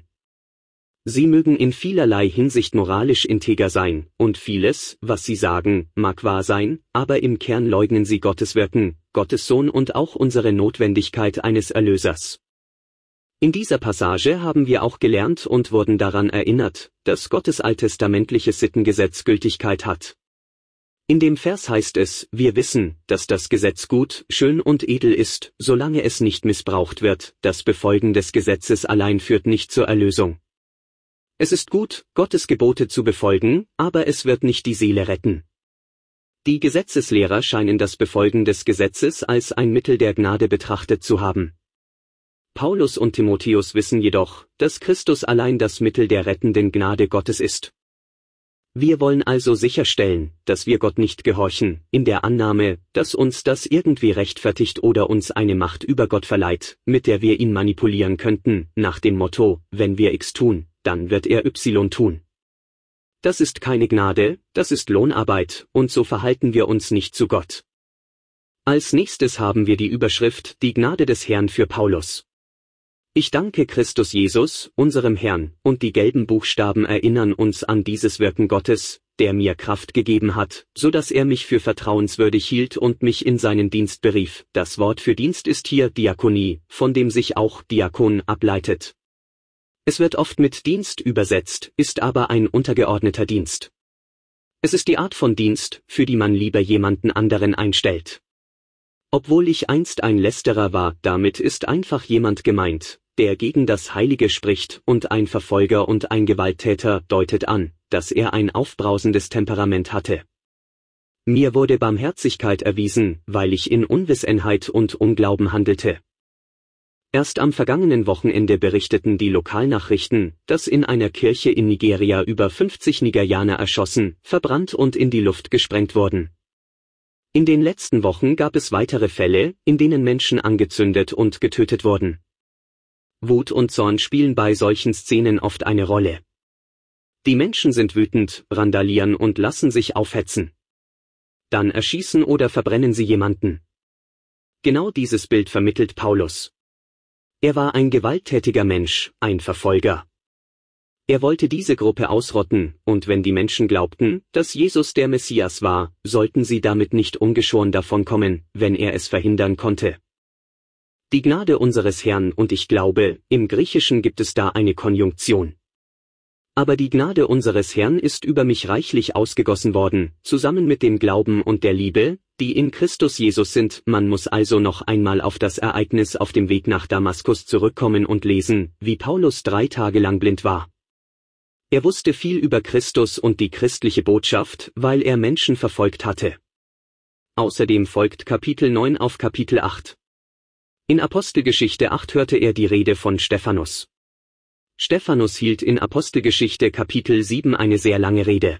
Sie mögen in vielerlei Hinsicht moralisch integer sein, und vieles, was sie sagen, mag wahr sein, aber im Kern leugnen sie Gottes Wirken, Gottes Sohn und auch unsere Notwendigkeit eines Erlösers. In dieser Passage haben wir auch gelernt und wurden daran erinnert, dass Gottes alttestamentliches Sittengesetz Gültigkeit hat. In dem Vers heißt es, wir wissen, dass das Gesetz gut, schön und edel ist, solange es nicht missbraucht wird, das Befolgen des Gesetzes allein führt nicht zur Erlösung. Es ist gut, Gottes Gebote zu befolgen, aber es wird nicht die Seele retten. Die Gesetzeslehrer scheinen das Befolgen des Gesetzes als ein Mittel der Gnade betrachtet zu haben. Paulus und Timotheus wissen jedoch, dass Christus allein das Mittel der rettenden Gnade Gottes ist. Wir wollen also sicherstellen, dass wir Gott nicht gehorchen, in der Annahme, dass uns das irgendwie rechtfertigt oder uns eine Macht über Gott verleiht, mit der wir ihn manipulieren könnten, nach dem Motto, wenn wir X tun, dann wird er Y tun. Das ist keine Gnade, das ist Lohnarbeit, und so verhalten wir uns nicht zu Gott. Als nächstes haben wir die Überschrift Die Gnade des Herrn für Paulus. Ich danke Christus Jesus, unserem Herrn, und die gelben Buchstaben erinnern uns an dieses Wirken Gottes, der mir Kraft gegeben hat, so dass er mich für vertrauenswürdig hielt und mich in seinen Dienst berief. Das Wort für Dienst ist hier Diakonie, von dem sich auch Diakon ableitet. Es wird oft mit Dienst übersetzt, ist aber ein untergeordneter Dienst. Es ist die Art von Dienst, für die man lieber jemanden anderen einstellt. Obwohl ich einst ein Lästerer war, damit ist einfach jemand gemeint, der gegen das Heilige spricht, und ein Verfolger und ein Gewalttäter deutet an, dass er ein aufbrausendes Temperament hatte. Mir wurde Barmherzigkeit erwiesen, weil ich in Unwissenheit und Unglauben handelte. Erst am vergangenen Wochenende berichteten die Lokalnachrichten, dass in einer Kirche in Nigeria über fünfzig Nigerianer erschossen, verbrannt und in die Luft gesprengt wurden. In den letzten Wochen gab es weitere Fälle, in denen Menschen angezündet und getötet wurden. Wut und Zorn spielen bei solchen Szenen oft eine Rolle. Die Menschen sind wütend, randalieren und lassen sich aufhetzen. Dann erschießen oder verbrennen sie jemanden. Genau dieses Bild vermittelt Paulus. Er war ein gewalttätiger Mensch, ein Verfolger. Er wollte diese Gruppe ausrotten, und wenn die Menschen glaubten, dass Jesus der Messias war, sollten sie damit nicht ungeschoren davonkommen, wenn er es verhindern konnte. Die Gnade unseres Herrn, und ich glaube, im Griechischen gibt es da eine Konjunktion. Aber die Gnade unseres Herrn ist über mich reichlich ausgegossen worden, zusammen mit dem Glauben und der Liebe, die in Christus Jesus sind. Man muss also noch einmal auf das Ereignis auf dem Weg nach Damaskus zurückkommen und lesen, wie Paulus drei Tage lang blind war. Er wusste viel über Christus und die christliche Botschaft, weil er Menschen verfolgt hatte. Außerdem folgt Kapitel neun auf Kapitel acht. In Apostelgeschichte acht hörte er die Rede von Stephanus. Stephanus hielt in Apostelgeschichte Kapitel sieben eine sehr lange Rede.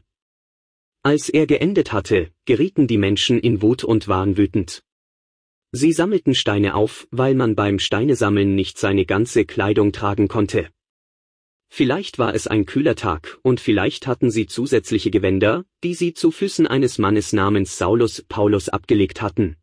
Als er geendet hatte, gerieten die Menschen in Wut und waren wütend. Sie sammelten Steine auf, weil man beim Steinesammeln nicht seine ganze Kleidung tragen konnte. Vielleicht war es ein kühler Tag, und vielleicht hatten sie zusätzliche Gewänder, die sie zu Füßen eines Mannes namens Saulus Paulus abgelegt hatten.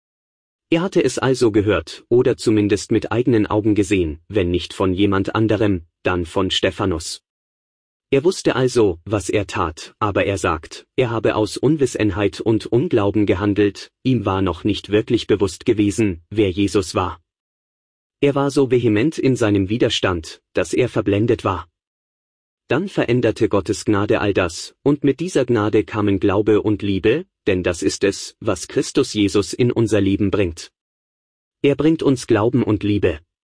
Er hatte es also gehört, oder zumindest mit eigenen Augen gesehen, wenn nicht von jemand anderem, dann von Stephanus. Er wusste also, was er tat, aber er sagt, er habe aus Unwissenheit und Unglauben gehandelt, ihm war noch nicht wirklich bewusst gewesen, wer Jesus war. Er war so vehement in seinem Widerstand, dass er verblendet war. Dann veränderte Gottes Gnade all das, und mit dieser Gnade kamen Glaube und Liebe, denn das ist es, was Christus Jesus in unser Leben bringt. Er bringt uns Glauben und Liebe.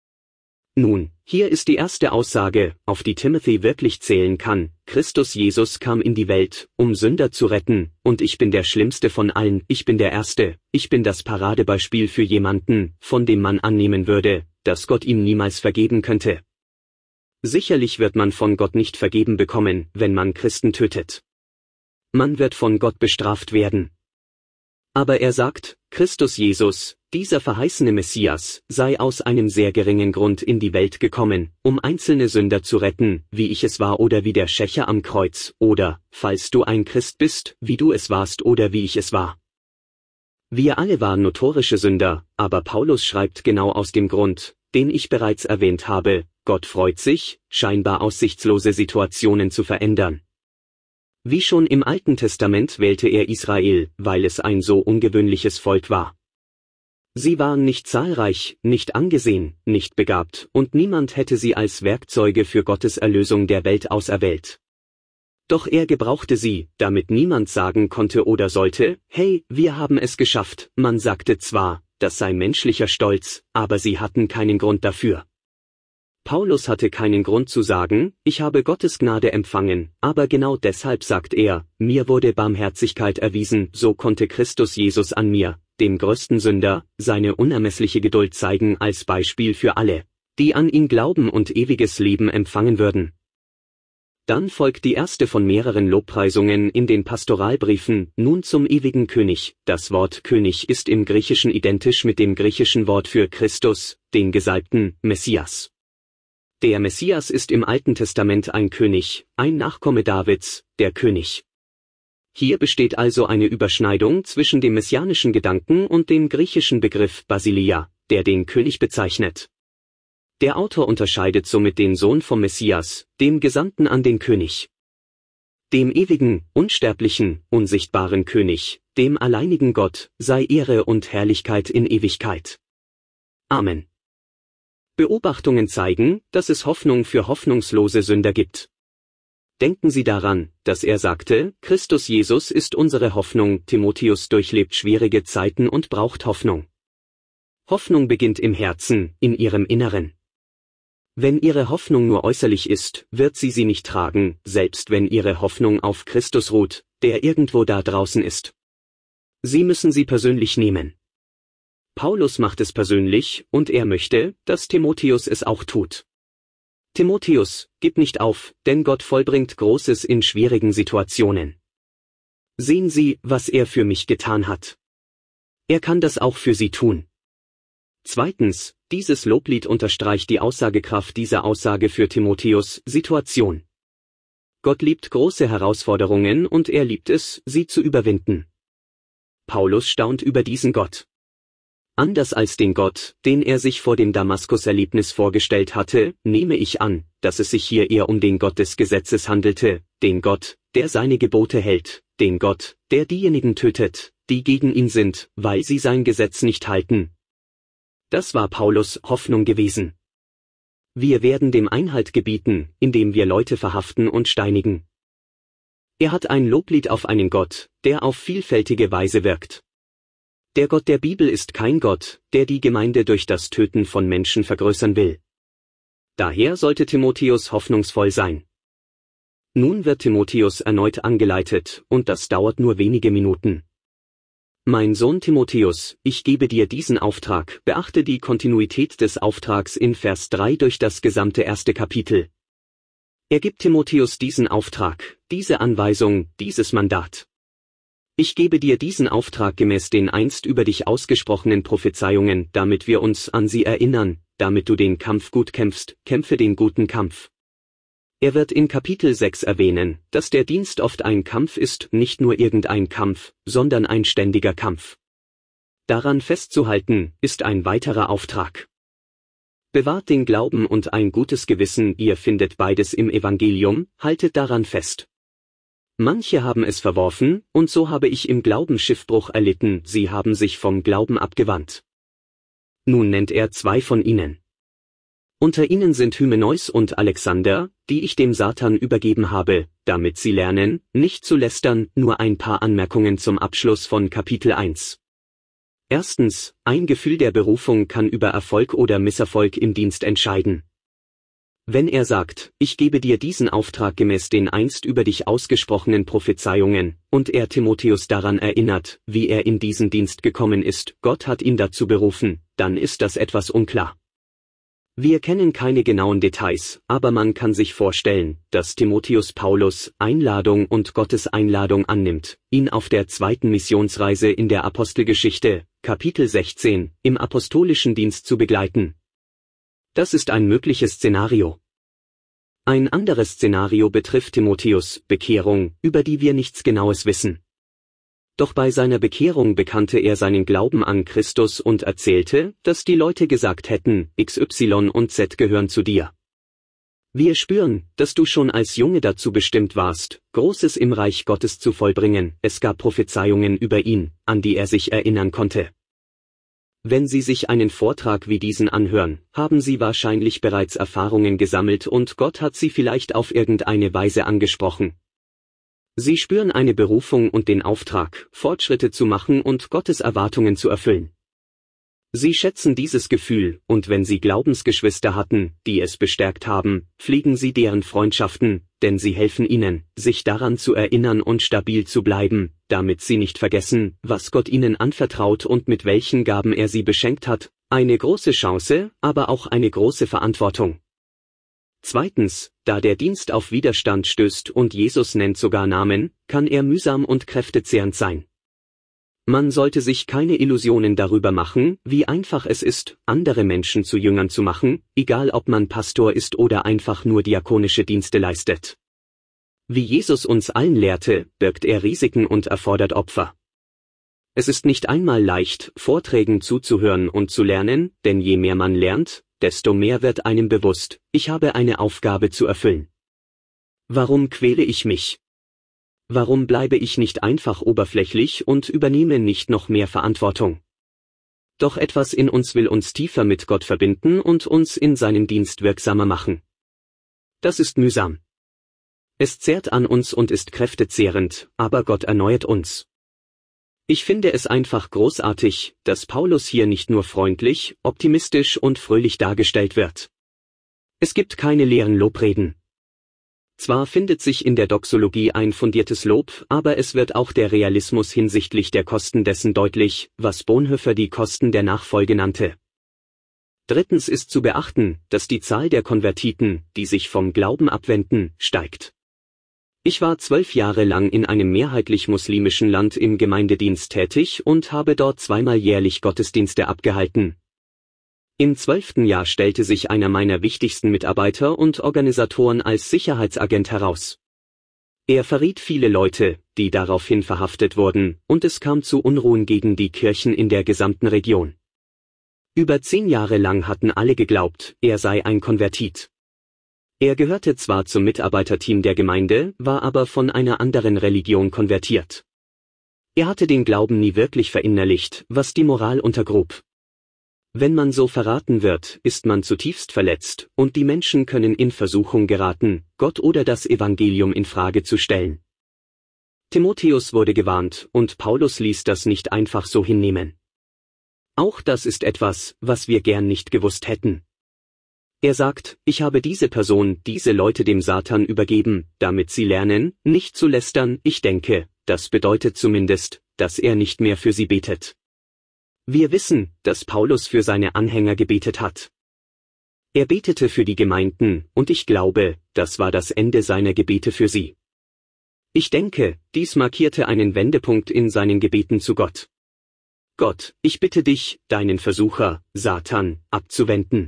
Nun, hier ist die erste Aussage, auf die Timothy wirklich zählen kann: Christus Jesus kam in die Welt, um Sünder zu retten, und ich bin der Schlimmste von allen, ich bin der Erste, ich bin das Paradebeispiel für jemanden, von dem man annehmen würde, dass Gott ihm niemals vergeben könnte. Sicherlich wird man von Gott nicht vergeben bekommen, wenn man Christen tötet. Man wird von Gott bestraft werden. Aber er sagt, Christus Jesus, dieser verheißene Messias, sei aus einem sehr geringen Grund in die Welt gekommen, um einzelne Sünder zu retten, wie ich es war oder wie der Schächer am Kreuz, oder, falls du ein Christ bist, wie du es warst oder wie ich es war. Wir alle waren notorische Sünder, aber Paulus schreibt genau aus dem Grund, den ich bereits erwähnt habe: Gott freut sich, scheinbar aussichtslose Situationen zu verändern. Wie schon im Alten Testament wählte er Israel, weil es ein so ungewöhnliches Volk war. Sie waren nicht zahlreich, nicht angesehen, nicht begabt, und niemand hätte sie als Werkzeuge für Gottes Erlösung der Welt auserwählt. Doch er gebrauchte sie, damit niemand sagen konnte oder sollte: Hey, wir haben es geschafft. Man sagte zwar, das sei menschlicher Stolz, aber sie hatten keinen Grund dafür. Paulus hatte keinen Grund zu sagen, ich habe Gottes Gnade empfangen, aber genau deshalb sagt er, mir wurde Barmherzigkeit erwiesen, so konnte Christus Jesus an mir, dem größten Sünder, seine unermessliche Geduld zeigen als Beispiel für alle, die an ihn glauben und ewiges Leben empfangen würden. Dann folgt die erste von mehreren Lobpreisungen in den Pastoralbriefen, nun zum ewigen König. Das Wort König ist im Griechischen identisch mit dem griechischen Wort für Christus, den Gesalbten, Messias. Der Messias ist im Alten Testament ein König, ein Nachkomme Davids, der König. Hier besteht also eine Überschneidung zwischen dem messianischen Gedanken und dem griechischen Begriff Basileia, der den König bezeichnet. Der Autor unterscheidet somit den Sohn vom Messias, dem Gesandten an den König. Dem ewigen, unsterblichen, unsichtbaren König, dem alleinigen Gott, sei Ehre und Herrlichkeit in Ewigkeit. Amen. Beobachtungen zeigen, dass es Hoffnung für hoffnungslose Sünder gibt. Denken Sie daran, dass er sagte, Christus Jesus ist unsere Hoffnung. Timotheus durchlebt schwierige Zeiten und braucht Hoffnung. Hoffnung beginnt im Herzen, in Ihrem Inneren. Wenn Ihre Hoffnung nur äußerlich ist, wird sie sie nicht tragen, selbst wenn Ihre Hoffnung auf Christus ruht, der irgendwo da draußen ist. Sie müssen sie persönlich nehmen. Paulus macht es persönlich, und er möchte, dass Timotheus es auch tut. Timotheus, gib nicht auf, denn Gott vollbringt Großes in schwierigen Situationen. Sehen Sie, was er für mich getan hat. Er kann das auch für Sie tun. Zweitens, dieses Loblied unterstreicht die Aussagekraft dieser Aussage für Timotheus' Situation. Gott liebt große Herausforderungen und er liebt es, sie zu überwinden. Paulus staunt über diesen Gott. Anders als den Gott, den er sich vor dem Damaskus-Erlebnis vorgestellt hatte, nehme ich an, dass es sich hier eher um den Gott des Gesetzes handelte, den Gott, der seine Gebote hält, den Gott, der diejenigen tötet, die gegen ihn sind, weil sie sein Gesetz nicht halten. Das war Paulus' Hoffnung gewesen. Wir werden dem Einhalt gebieten, indem wir Leute verhaften und steinigen. Er hat ein Loblied auf einen Gott, der auf vielfältige Weise wirkt. Der Gott der Bibel ist kein Gott, der die Gemeinde durch das Töten von Menschen vergrößern will. Daher sollte Timotheus hoffnungsvoll sein. Nun wird Timotheus erneut angeleitet, und das dauert nur wenige Minuten. Mein Sohn Timotheus, ich gebe dir diesen Auftrag, beachte die Kontinuität des Auftrags in Vers drei durch das gesamte erste Kapitel. Er gibt Timotheus diesen Auftrag, diese Anweisung, dieses Mandat. Ich gebe dir diesen Auftrag gemäß den einst über dich ausgesprochenen Prophezeiungen, damit wir uns an sie erinnern, damit du den Kampf gut kämpfst, kämpfe den guten Kampf. Er wird in Kapitel sechs erwähnen, dass der Dienst oft ein Kampf ist, nicht nur irgendein Kampf, sondern ein ständiger Kampf. Daran festzuhalten, ist ein weiterer Auftrag. Bewahrt den Glauben und ein gutes Gewissen, ihr findet beides im Evangelium, haltet daran fest. Manche haben es verworfen, und so habe ich im Glauben Schiffbruch erlitten, sie haben sich vom Glauben abgewandt. Nun nennt er zwei von ihnen. Unter ihnen sind Hymeneus und Alexander, die ich dem Satan übergeben habe, damit sie lernen, nicht zu lästern, nur ein paar Anmerkungen zum Abschluss von Kapitel eins. Erstens, ein Gefühl der Berufung kann über Erfolg oder Misserfolg im Dienst entscheiden. Wenn er sagt, ich gebe dir diesen Auftrag gemäß den einst über dich ausgesprochenen Prophezeiungen, und er Timotheus daran erinnert, wie er in diesen Dienst gekommen ist, Gott hat ihn dazu berufen, dann ist das etwas unklar. Wir kennen keine genauen Details, aber man kann sich vorstellen, dass Timotheus Paulus' Einladung und Gottes Einladung annimmt, ihn auf der zweiten Missionsreise in der Apostelgeschichte, Kapitel sechzehn, im apostolischen Dienst zu begleiten. Das ist ein mögliches Szenario. Ein anderes Szenario betrifft Timotheus' Bekehrung, über die wir nichts Genaues wissen. Doch bei seiner Bekehrung bekannte er seinen Glauben an Christus und erzählte, dass die Leute gesagt hätten, X Y und Z gehören zu dir. Wir spüren, dass du schon als Junge dazu bestimmt warst, Großes im Reich Gottes zu vollbringen. Es gab Prophezeiungen über ihn, an die er sich erinnern konnte. Wenn Sie sich einen Vortrag wie diesen anhören, haben Sie wahrscheinlich bereits Erfahrungen gesammelt und Gott hat Sie vielleicht auf irgendeine Weise angesprochen. Sie spüren eine Berufung und den Auftrag, Fortschritte zu machen und Gottes Erwartungen zu erfüllen. Sie schätzen dieses Gefühl, und wenn Sie Glaubensgeschwister hatten, die es bestärkt haben, pflegen Sie deren Freundschaften, denn sie helfen Ihnen, sich daran zu erinnern und stabil zu bleiben, damit Sie nicht vergessen, was Gott Ihnen anvertraut und mit welchen Gaben er Sie beschenkt hat, eine große Chance, aber auch eine große Verantwortung. Zweitens, da der Dienst auf Widerstand stößt und Jesus nennt sogar Namen, kann er mühsam und kräftezehrend sein. Man sollte sich keine Illusionen darüber machen, wie einfach es ist, andere Menschen zu Jüngern zu machen, egal ob man Pastor ist oder einfach nur diakonische Dienste leistet. Wie Jesus uns allen lehrte, birgt er Risiken und erfordert Opfer. Es ist nicht einmal leicht, Vorträgen zuzuhören und zu lernen, denn je mehr man lernt, desto mehr wird einem bewusst, ich habe eine Aufgabe zu erfüllen. Warum quäle ich mich? Warum bleibe ich nicht einfach oberflächlich und übernehme nicht noch mehr Verantwortung? Doch etwas in uns will uns tiefer mit Gott verbinden und uns in seinem Dienst wirksamer machen. Das ist mühsam. Es zehrt an uns und ist kräftezehrend, aber Gott erneuert uns. Ich finde es einfach großartig, dass Paulus hier nicht nur freundlich, optimistisch und fröhlich dargestellt wird. Es gibt keine leeren Lobreden. Zwar findet sich in der Doxologie ein fundiertes Lob, aber es wird auch der Realismus hinsichtlich der Kosten dessen deutlich, was Bonhoeffer die Kosten der Nachfolge nannte. Drittens ist zu beachten, dass die Zahl der Konvertiten, die sich vom Glauben abwenden, steigt. Ich war zwölf Jahre lang in einem mehrheitlich muslimischen Land im Gemeindedienst tätig und habe dort zweimal jährlich Gottesdienste abgehalten. Im zwölften Jahr stellte sich einer meiner wichtigsten Mitarbeiter und Organisatoren als Sicherheitsagent heraus. Er verriet viele Leute, die daraufhin verhaftet wurden, und es kam zu Unruhen gegen die Kirchen in der gesamten Region. Über zehn Jahre lang hatten alle geglaubt, er sei ein Konvertit. Er gehörte zwar zum Mitarbeiterteam der Gemeinde, war aber von einer anderen Religion konvertiert. Er hatte den Glauben nie wirklich verinnerlicht, was die Moral untergrub. Wenn man so verraten wird, ist man zutiefst verletzt, und die Menschen können in Versuchung geraten, Gott oder das Evangelium in Frage zu stellen. Timotheus wurde gewarnt, und Paulus ließ das nicht einfach so hinnehmen. Auch das ist etwas, was wir gern nicht gewusst hätten. Er sagt, ich habe diese Person, diese Leute dem Satan übergeben, damit sie lernen, nicht zu lästern. Ich denke, das bedeutet zumindest, dass er nicht mehr für sie betet. Wir wissen, dass Paulus für seine Anhänger gebetet hat. Er betete für die Gemeinden, und ich glaube, das war das Ende seiner Gebete für sie. Ich denke, dies markierte einen Wendepunkt in seinen Gebeten zu Gott. Gott, ich bitte dich, deinen Versucher, Satan, abzuwenden.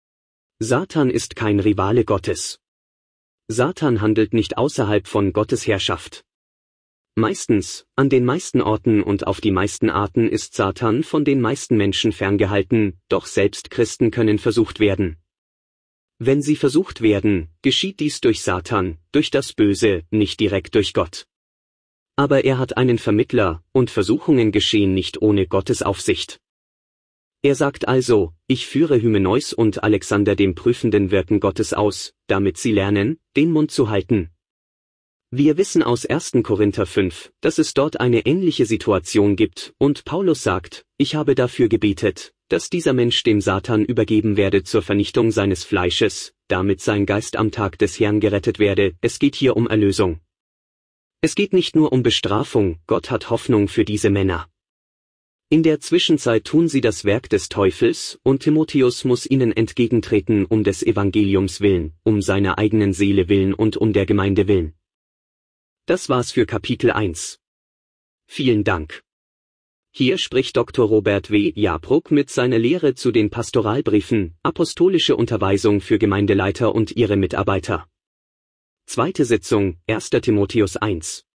Satan ist kein Rivale Gottes. Satan handelt nicht außerhalb von Gottes Herrschaft. Meistens, an den meisten Orten und auf die meisten Arten ist Satan von den meisten Menschen ferngehalten, doch selbst Christen können versucht werden. Wenn sie versucht werden, geschieht dies durch Satan, durch das Böse, nicht direkt durch Gott. Aber er hat einen Vermittler, und Versuchungen geschehen nicht ohne Gottes Aufsicht. Er sagt also, ich führe Hymeneus und Alexander dem prüfenden Wirken Gottes aus, damit sie lernen, den Mund zu halten. Wir wissen aus ersten Korinther fünf, dass es dort eine ähnliche Situation gibt, und Paulus sagt, ich habe dafür gebetet, dass dieser Mensch dem Satan übergeben werde zur Vernichtung seines Fleisches, damit sein Geist am Tag des Herrn gerettet werde. Es geht hier um Erlösung. Es geht nicht nur um Bestrafung, Gott hat Hoffnung für diese Männer. In der Zwischenzeit tun sie das Werk des Teufels, und Timotheus muss ihnen entgegentreten um des Evangeliums willen, um seiner eigenen Seele willen und um der Gemeinde willen. Das war's für Kapitel eins. Vielen Dank. Hier spricht Doktor Robert W. Jarbruck mit seiner Lehre zu den Pastoralbriefen, apostolische Unterweisung für Gemeindeleiter und ihre Mitarbeiter. Zweite Sitzung, erster Timotheus eins.